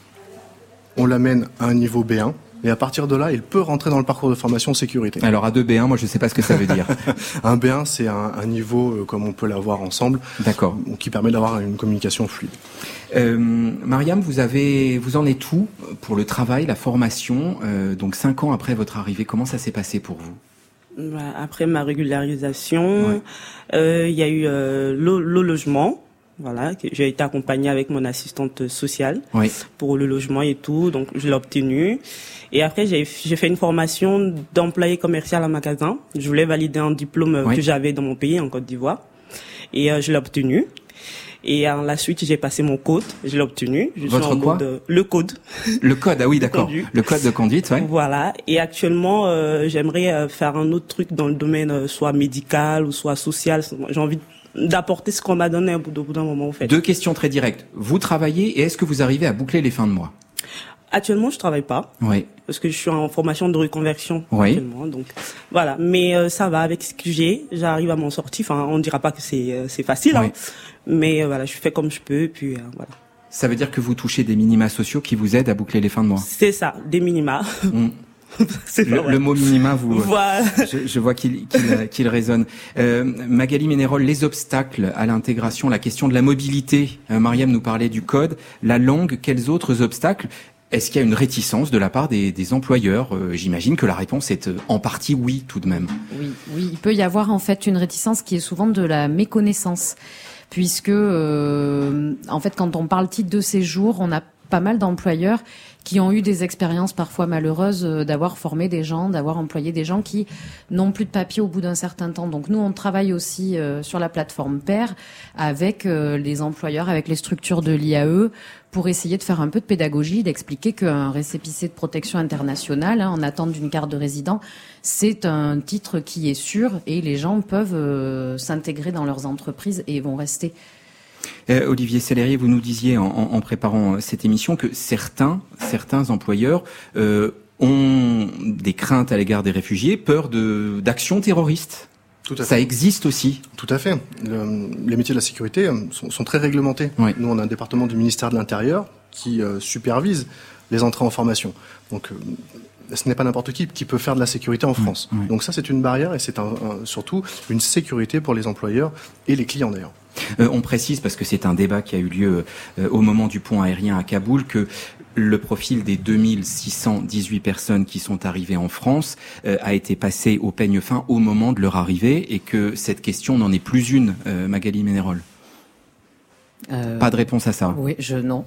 on l'amène à un niveau B un, et à partir de là, il peut rentrer dans le parcours de formation sécurité. Alors A deux B un, moi je ne sais pas ce que ça veut dire. Un B un, c'est un, un niveau euh, comme on peut l'avoir ensemble, d'accord, qui permet d'avoir une communication fluide. Euh, Mariam, vous avez, vous en êtes où pour le travail, la formation, euh, donc cinq ans après votre arrivée, comment ça s'est passé pour vous? Après ma régularisation, il ouais. euh, y a eu euh, le, le logement. Voilà, j'ai été accompagnée avec mon assistante sociale oui. pour le logement et tout, donc je l'ai obtenu. Et après, j'ai, j'ai fait une formation d'employé commercial en magasin. Je voulais valider un diplôme oui. que j'avais dans mon pays, en Côte d'Ivoire, et euh, je l'ai obtenu. Et à la suite, j'ai passé mon code, je l'ai obtenu. Je Votre suis en quoi mode, le code. Le code, ah oui, d'accord. Le code de conduite, ouais. Voilà. Et actuellement, euh, j'aimerais euh, faire un autre truc dans le domaine euh, soit médical ou soit social. J'ai envie d'apporter ce qu'on m'a donné au bout d'un moment, en fait. Deux questions très directes. Vous travaillez et est-ce que vous arrivez à boucler les fins de mois? Actuellement, je travaille pas. Oui. Parce que je suis en formation de reconversion. Oui. Actuellement, donc voilà. Mais euh, ça va avec ce que j'ai. J'arrive à m'en sortir. Enfin, on ne dira pas que c'est euh, c'est facile. Oui. Hein. Mais euh, voilà, je fais comme je peux. Puis euh, voilà. Ça veut dire que vous touchez des minima sociaux qui vous aident à boucler les fins de mois. C'est ça, des minima. Mmh. le, le mot minima, vous, voilà. je, je vois qu'il, qu'il, qu'il résonne. Euh, Magali Ménérol, les obstacles à l'intégration, la question de la mobilité. Euh, Mariam nous parlait du code, la langue. Quels autres obstacles? Est-ce qu'il y a une réticence de la part des, des employeurs? euh, J'imagine que la réponse est euh, en partie oui, tout de même. Oui, oui, il peut y avoir en fait une réticence qui est souvent de la méconnaissance, puisque euh, en fait, quand on parle titre de séjour, on a pas mal d'employeurs qui ont eu des expériences parfois malheureuses d'avoir formé des gens, d'avoir employé des gens qui n'ont plus de papier au bout d'un certain temps. Donc nous, on travaille aussi euh, sur la plateforme Pair avec euh, les employeurs, avec les structures de l'I A E pour essayer de faire un peu de pédagogie, d'expliquer qu'un récépissé de protection internationale, hein, en attente d'une carte de résident, c'est un titre qui est sûr et les gens peuvent euh, s'intégrer dans leurs entreprises et vont rester. Euh, Olivier Sellerier, vous nous disiez en, en, en préparant cette émission que certains, certains employeurs euh, ont des craintes à l'égard des réfugiés, peur de, d'actions terroristes. Tout à fait. Ça existe aussi. Tout à fait. Le, les métiers de la sécurité sont, sont très réglementés. Oui. Nous, on a un département du ministère de l'Intérieur qui euh, supervise les entrées en formation. Donc, euh, ce n'est pas n'importe qui qui peut faire de la sécurité en France. Oui, oui. Donc ça, c'est une barrière et c'est un, un, surtout une sécurité pour les employeurs et les clients d'ailleurs. Euh, on précise, parce que c'est un débat qui a eu lieu euh, au moment du pont aérien à Kaboul, que le profil des deux mille six cent dix-huit personnes qui sont arrivées en France euh, a été passé au peigne fin au moment de leur arrivée et que cette question n'en est plus une, euh, Magali Ménérol. euh, Pas de réponse à ça. Oui, je non.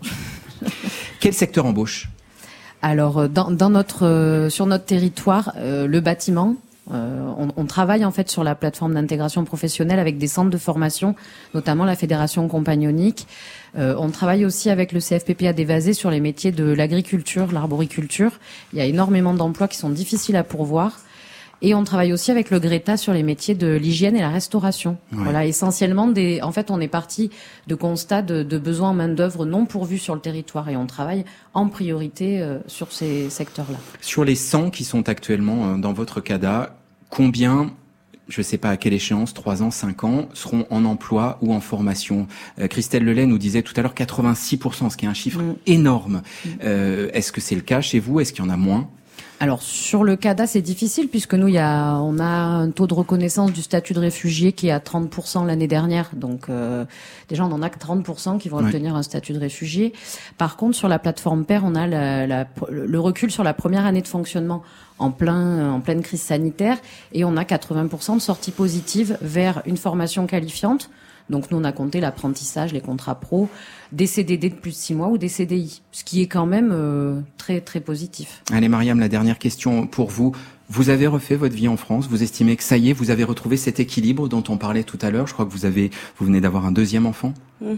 Quel secteur embauche? Alors, dans, dans notre, euh, sur notre territoire, euh, le bâtiment. Euh, on, on travaille en fait sur la plateforme d'intégration professionnelle avec des centres de formation, notamment la Fédération Compagnonique. Euh, on travaille aussi avec le C F P P A d'Évasé sur les métiers de l'agriculture, l'arboriculture. Il y a énormément d'emplois qui sont difficiles à pourvoir. Et on travaille aussi avec le Greta sur les métiers de l'hygiène et la restauration. Ouais. Voilà, essentiellement des. En fait, on est parti de constats de, de besoins en main d'œuvre non pourvus sur le territoire, et on travaille en priorité euh, sur ces secteurs-là. Sur les cent qui sont actuellement euh, dans votre CADA, combien, je ne sais pas à quelle échéance, trois ans, cinq ans, seront en emploi ou en formation? euh, Christelle Lelay nous disait tout à l'heure quatre-vingt-six pour cent, ce qui est un chiffre mmh. énorme. Mmh. Euh, est-ce que c'est le cas chez vous? Est-ce qu'il y en a moins? Alors sur le CADA, c'est difficile puisque nous, il y a, on a un taux de reconnaissance du statut de réfugié qui est à trente pour cent l'année dernière. Donc euh, déjà, on en a que trente pour cent qui vont ouais. obtenir un statut de réfugié. Par contre, sur la plateforme P E R, on a la, la, le recul sur la première année de fonctionnement en plein, en pleine crise sanitaire, et on a quatre-vingts pour cent de sorties positives vers une formation qualifiante. Donc nous, on a compté l'apprentissage, les contrats pro, des C D D de plus de six mois ou des C D I, ce qui est quand même euh, très très positif. Allez Mariam, la dernière question pour vous. Vous avez refait votre vie en France, vous estimez que ça y est, vous avez retrouvé cet équilibre dont on parlait tout à l'heure. Je crois que vous avez, vous venez d'avoir un deuxième enfant.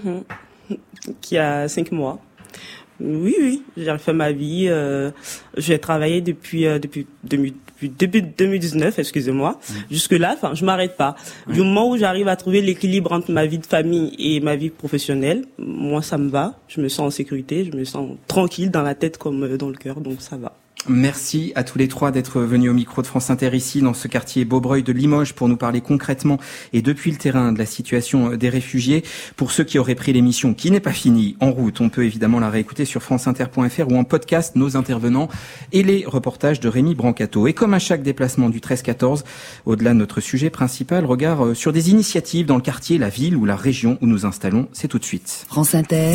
Mmh. Qui a cinq mois. Oui, oui, j'ai refait ma vie. Euh, j'ai travaillé depuis euh, depuis, depuis début deux mille dix-neuf, excusez-moi. Mmh. Jusque là, enfin, je m'arrête pas. Mmh. Du moment où j'arrive à trouver l'équilibre entre ma vie de famille et ma vie professionnelle, moi ça me va. Je me sens en sécurité, je me sens tranquille dans la tête comme dans le cœur, donc ça va. Merci à tous les trois d'être venus au micro de France Inter ici dans ce quartier Beaubreuil de Limoges pour nous parler concrètement et depuis le terrain de la situation des réfugiés. Pour ceux qui auraient pris l'émission qui n'est pas finie en route, on peut évidemment la réécouter sur franceinter point f r ou en podcast, nos intervenants et les reportages de Rémi Brancato. Et comme à chaque déplacement du treize quatorze, au-delà de notre sujet principal, regard sur des initiatives dans le quartier, la ville ou la région où nous installons. C'est tout de suite. France Inter.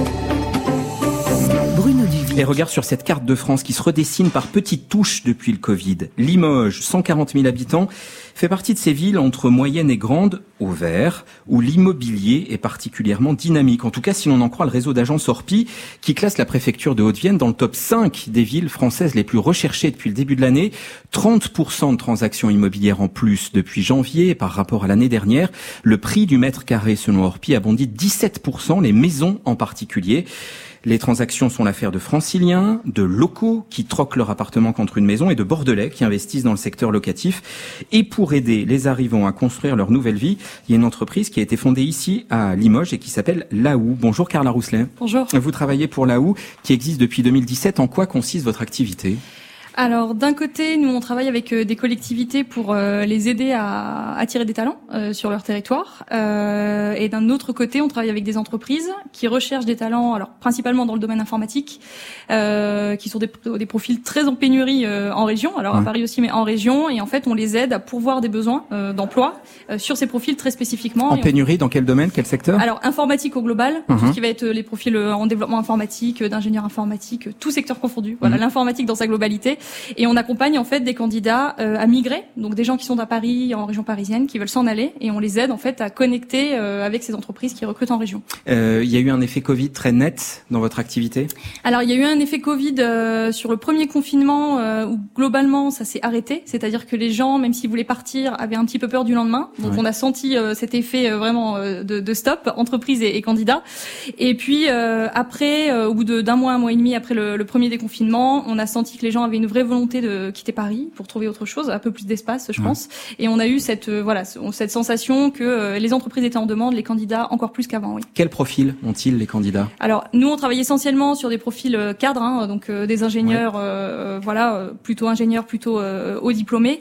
Et regard sur cette carte de France qui se redessine par petites touches depuis le Covid. Limoges, cent quarante mille habitants, fait partie de ces villes entre moyennes et grandes au vert, où l'immobilier est particulièrement dynamique. En tout cas, si l'on en croit le réseau d'agences Orpi, qui classe la préfecture de Haute-Vienne dans le top cinq des villes françaises les plus recherchées depuis le début de l'année. trente pour cent de transactions immobilières en plus depuis janvier par rapport à l'année dernière. Le prix du mètre carré, selon Orpi, a bondi de dix-sept pour cent, les maisons en particulier. Les transactions sont l'affaire de franciliens, de locaux qui troquent leur appartement contre une maison et de bordelais qui investissent dans le secteur locatif. Et pour aider les arrivants à construire leur nouvelle vie, il y a une entreprise qui a été fondée ici à Limoges et qui s'appelle Laou. Bonjour Carla Rousselet. Bonjour. Vous travaillez pour Laou qui existe depuis deux mille dix-sept. En quoi consiste votre activité ? Alors d'un côté, nous on travaille avec euh, des collectivités pour euh, les aider à attirer des talents euh, sur leur territoire, euh, et d'un autre côté, on travaille avec des entreprises qui recherchent des talents, alors principalement dans le domaine informatique, euh, qui sont des, des profils très en pénurie euh, en région, alors ouais. à Paris aussi, mais en région, et en fait on les aide à pourvoir des besoins euh, d'emploi euh, sur ces profils très spécifiquement. En pénurie, on... dans quel domaine, quel secteur ? Alors informatique au global, uh-huh. tout ce qui va être les profils en développement informatique, d'ingénieur informatique, tout secteur confondu. Voilà, uh-huh. l'informatique dans sa globalité. Et on accompagne en fait des candidats euh, à migrer, donc des gens qui sont à Paris, en région parisienne, qui veulent s'en aller, et on les aide en fait à connecter euh, avec ces entreprises qui recrutent en région. Euh, il y a eu un effet Covid très net dans votre activité ? Alors il y a eu un effet Covid euh, sur le premier confinement euh, où globalement ça s'est arrêté, c'est-à-dire que les gens, même s'ils voulaient partir, avaient un petit peu peur du lendemain. Donc ouais. on a senti euh, cet effet euh, vraiment euh, de, de stop, entreprises et, et candidats. Et puis euh, après, euh, au bout de, d'un mois, un mois et demi après le, le premier déconfinement, on a senti que les gens avaient une vraie volonté de quitter Paris pour trouver autre chose, un peu plus d'espace, je pense. Ouais. Et on a eu cette euh, voilà cette sensation que euh, les entreprises étaient en demande, les candidats encore plus qu'avant. Oui. Quel profil ont-ils les candidats ? Alors nous on travaille essentiellement sur des profils euh, cadres, hein, donc euh, des ingénieurs, ouais. euh, voilà, euh, plutôt ingénieurs, plutôt euh, hauts diplômés.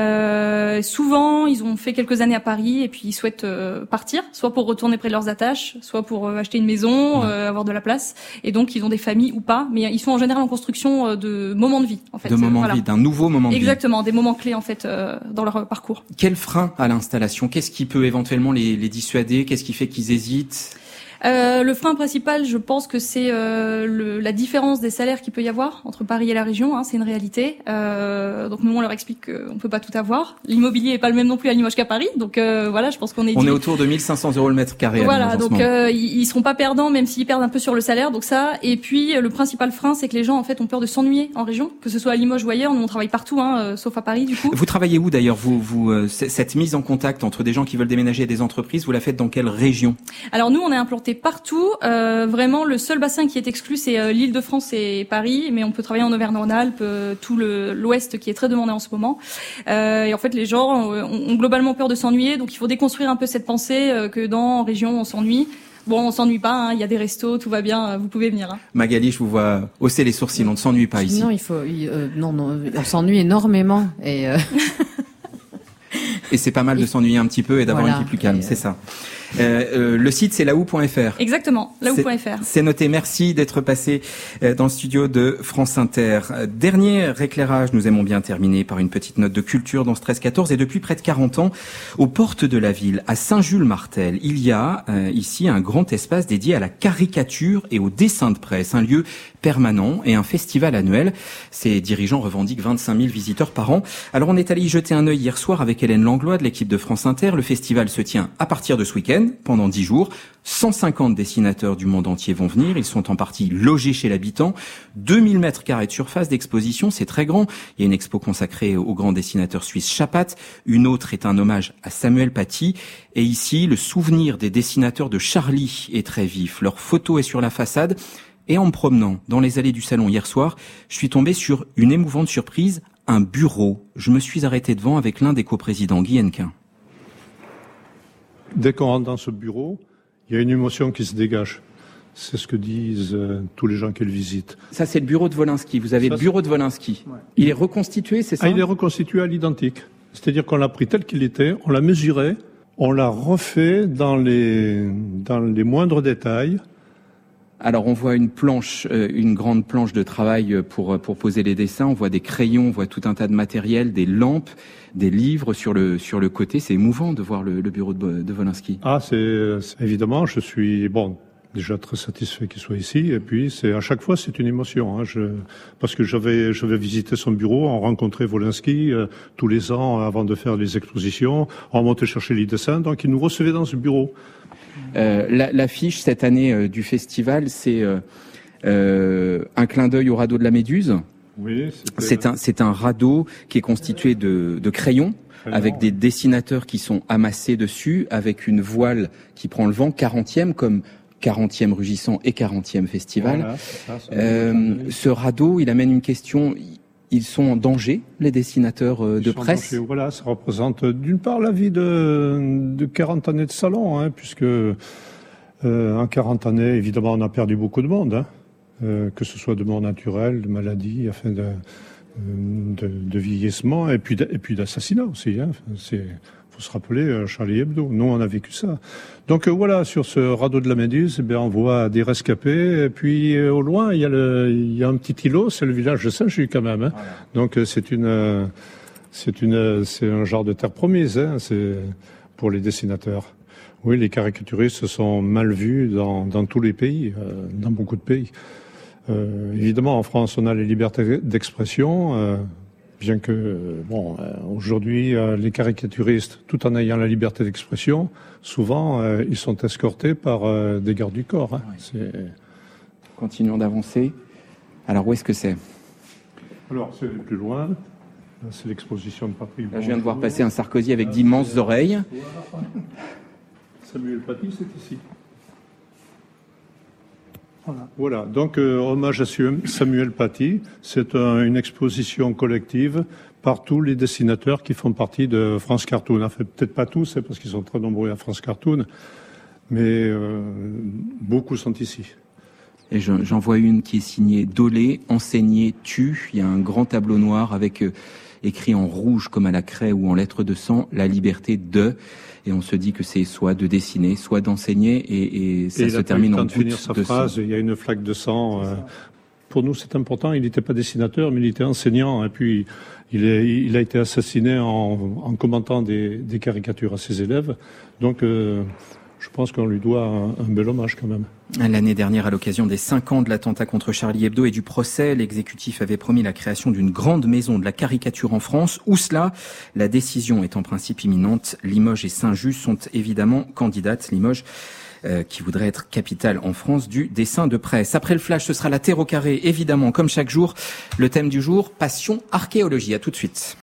Euh, souvent ils ont fait quelques années à Paris et puis ils souhaitent euh, partir, soit pour retourner près de leurs attaches, soit pour euh, acheter une maison, ouais. euh, avoir de la place. Et donc ils ont des familles ou pas, mais ils sont en général en construction euh, de moments de vie en fait. De moments voilà. de vie, d'un nouveau moment de vie. Exactement, des moments clés en fait euh, dans leur parcours. Quel frein à l'installation ? Qu'est-ce qui peut éventuellement les, les dissuader ? Qu'est-ce qui fait qu'ils hésitent ? Euh, le frein principal, je pense que c'est euh, le, la différence des salaires qu'il peut y avoir entre Paris et la région. Hein, c'est une réalité. Euh, donc nous, on leur explique qu'on peut pas tout avoir. L'immobilier est pas le même non plus à Limoges qu'à Paris. Donc euh, voilà, je pense qu'on est. On est autour de mille cinq cents euros le mètre carré. Voilà, donc euh, ils, ils seront pas perdants, même s'ils perdent un peu sur le salaire. Donc ça. Et puis le principal frein, c'est que les gens en fait ont peur de s'ennuyer en région, que ce soit à Limoges ou ailleurs. Nous, on travaille partout, hein, euh, sauf à Paris du coup. Vous travaillez où d'ailleurs, vous, vous euh, cette mise en contact entre des gens qui veulent déménager et des entreprises, vous la faites dans quelle région? Alors nous, on est implanté partout. Euh, vraiment, le seul bassin qui est exclu, c'est euh, l'Île-de-France et Paris, mais on peut travailler en Auvergne-Rhône-Alpes, euh, tout le, l'Ouest qui est très demandé en ce moment. Euh, et en fait, les gens ont, ont globalement peur de s'ennuyer, donc il faut déconstruire un peu cette pensée euh, que dans région on s'ennuie. Bon, on s'ennuie pas, hein, il y a des restos, tout va bien, vous pouvez venir. Hein. Magali, je vous vois hausser les sourcils, on ne s'ennuie pas ici. Non, il faut, euh, non, non, on s'ennuie énormément et. Euh... Et c'est pas mal de s'ennuyer un petit peu et d'avoir voilà, une vie plus calme, et c'est ça. Euh, euh, le site, c'est laou point f r. Exactement, laou point f r. C'est noté. Merci d'être passé dans le studio de France Inter. Dernier éclairage, nous aimons bien terminer par une petite note de culture dans ce treize quatorze. Et depuis près de quarante ans, aux portes de la ville, à Saint-Jules-Martel, il y a euh, ici un grand espace dédié à la caricature et au dessin de presse, un lieu permanent et un festival annuel. Ses dirigeants revendiquent vingt-cinq mille visiteurs par an. Alors on est allé y jeter un œil hier soir avec Hélène Langlois de l'équipe de France Inter. Le festival se tient à partir de ce week-end, pendant dix jours. cent cinquante dessinateurs du monde entier vont venir. Ils sont en partie logés chez l'habitant. deux mille mètres carrés de surface d'exposition, c'est très grand. Il y a une expo consacrée au grand dessinateur suisse Chapat. Une autre est un hommage à Samuel Paty. Et ici, le souvenir des dessinateurs de Charlie est très vif. Leur photo est sur la façade. Et en me promenant dans les allées du salon hier soir, je suis tombé sur une émouvante surprise, un bureau. Je me suis arrêté devant avec l'un des coprésidents, Guy Hennequin. Dès qu'on rentre dans ce bureau, il y a une émotion qui se dégage. C'est ce que disent euh, tous les gens qui le visitent. Ça, c'est le bureau de Wolinski. Vous avez ça, le bureau de Wolinski. Ouais. Il est reconstitué, c'est ça? Ah, il est reconstitué à l'identique. C'est-à-dire qu'on l'a pris tel qu'il était, on l'a mesuré, on l'a refait dans les, dans les moindres détails. Alors on voit une planche, euh, une grande planche de travail pour pour poser les dessins. On voit des crayons, on voit tout un tas de matériel, des lampes, des livres sur le sur le côté. C'est émouvant de voir le, le bureau de, de Wolinski. Ah, c'est, c'est évidemment. Je suis bon déjà très satisfait qu'il soit ici. Et puis c'est à chaque fois c'est une émotion. Hein, je, parce que j'avais j'avais visité son bureau, on rencontrait Wolinski euh, tous les ans avant de faire les expositions. On montait chercher les dessins, donc il nous recevait dans ce bureau. Euh, la, l'affiche cette année euh, du festival, c'est euh, euh, un clin d'œil au radeau de la Méduse. Oui, c'est un c'est un radeau qui est constitué de, de crayons, avec des dessinateurs qui sont amassés dessus, avec une voile qui prend le vent, quarantième comme quarantième Rugissant et quarantième festival. Voilà, ça, ça euh, ce radeau, il amène une question. Ils sont en danger, les dessinateurs de Ils presse. Danger, voilà, ça représente d'une part la vie de, de quarante années de salon, hein, puisque euh, en quarante années, évidemment, on a perdu beaucoup de monde, hein, euh, que ce soit de mort naturelle, de maladie, enfin de, de, de vieillissement, et puis, et puis d'assassinat aussi. Hein. C'est, faut se rappeler Charlie Hebdo. Nous, on a vécu ça. Donc euh, voilà, sur ce radeau de la Méduse, eh bien, on voit des rescapés. Et puis euh, au loin, il y a le, il y a un petit îlot, c'est le village de Saint-Just quand même. Hein. Voilà. Donc euh, c'est une, euh, c'est une, c'est un genre de terre promise. Hein, c'est pour les dessinateurs. Oui, les caricaturistes sont mal vus dans, dans tous les pays, euh, dans beaucoup de pays. Euh, évidemment, en France, on a les libertés d'expression. Euh, Bien que, bon, euh, aujourd'hui, euh, les caricaturistes, tout en ayant la liberté d'expression, souvent, euh, ils sont escortés par euh, des gardes du corps. Hein. Oui. C'est... Continuons d'avancer. Alors, où est-ce que c'est? Alors, c'est plus loin. Là, c'est l'exposition de Patrick. Là, je viens de voir passer un Sarkozy avec d'immenses oreilles. Samuel Paty, c'est ici. Voilà. Voilà, donc euh, hommage à Samuel Paty, c'est un, une exposition collective par tous les dessinateurs qui font partie de France Cartoon. Enfin, peut-être pas tous, c'est parce qu'ils sont très nombreux à France Cartoon, mais euh, beaucoup sont ici. Et je, j'en vois une qui est signée Dolé, enseigné tu. Il y a un grand tableau noir avec euh, écrit en rouge comme à la craie ou en lettres de sang, la liberté de. Et on se dit que c'est soit de dessiner, soit d'enseigner, et, et ça et se termine en goutte de sa phrase, sang. Il y a une flaque de sang. Euh, pour nous, c'est important. Il n'était pas dessinateur, mais il était enseignant. Et puis, il, est, il a été assassiné en, en commentant des, des caricatures à ses élèves. Donc, euh, je pense qu'on lui doit un, un bel hommage quand même. L'année dernière, à l'occasion des cinq ans de l'attentat contre Charlie Hebdo et du procès, l'exécutif avait promis la création d'une grande maison de la caricature en France. Où cela? La décision est en principe imminente. Limoges et Saint-Just sont évidemment candidates. Limoges euh, qui voudrait être capitale en France du dessin de presse. Après le flash, ce sera la Terre au carré, évidemment, comme chaque jour. Le thème du jour, passion archéologie. À tout de suite.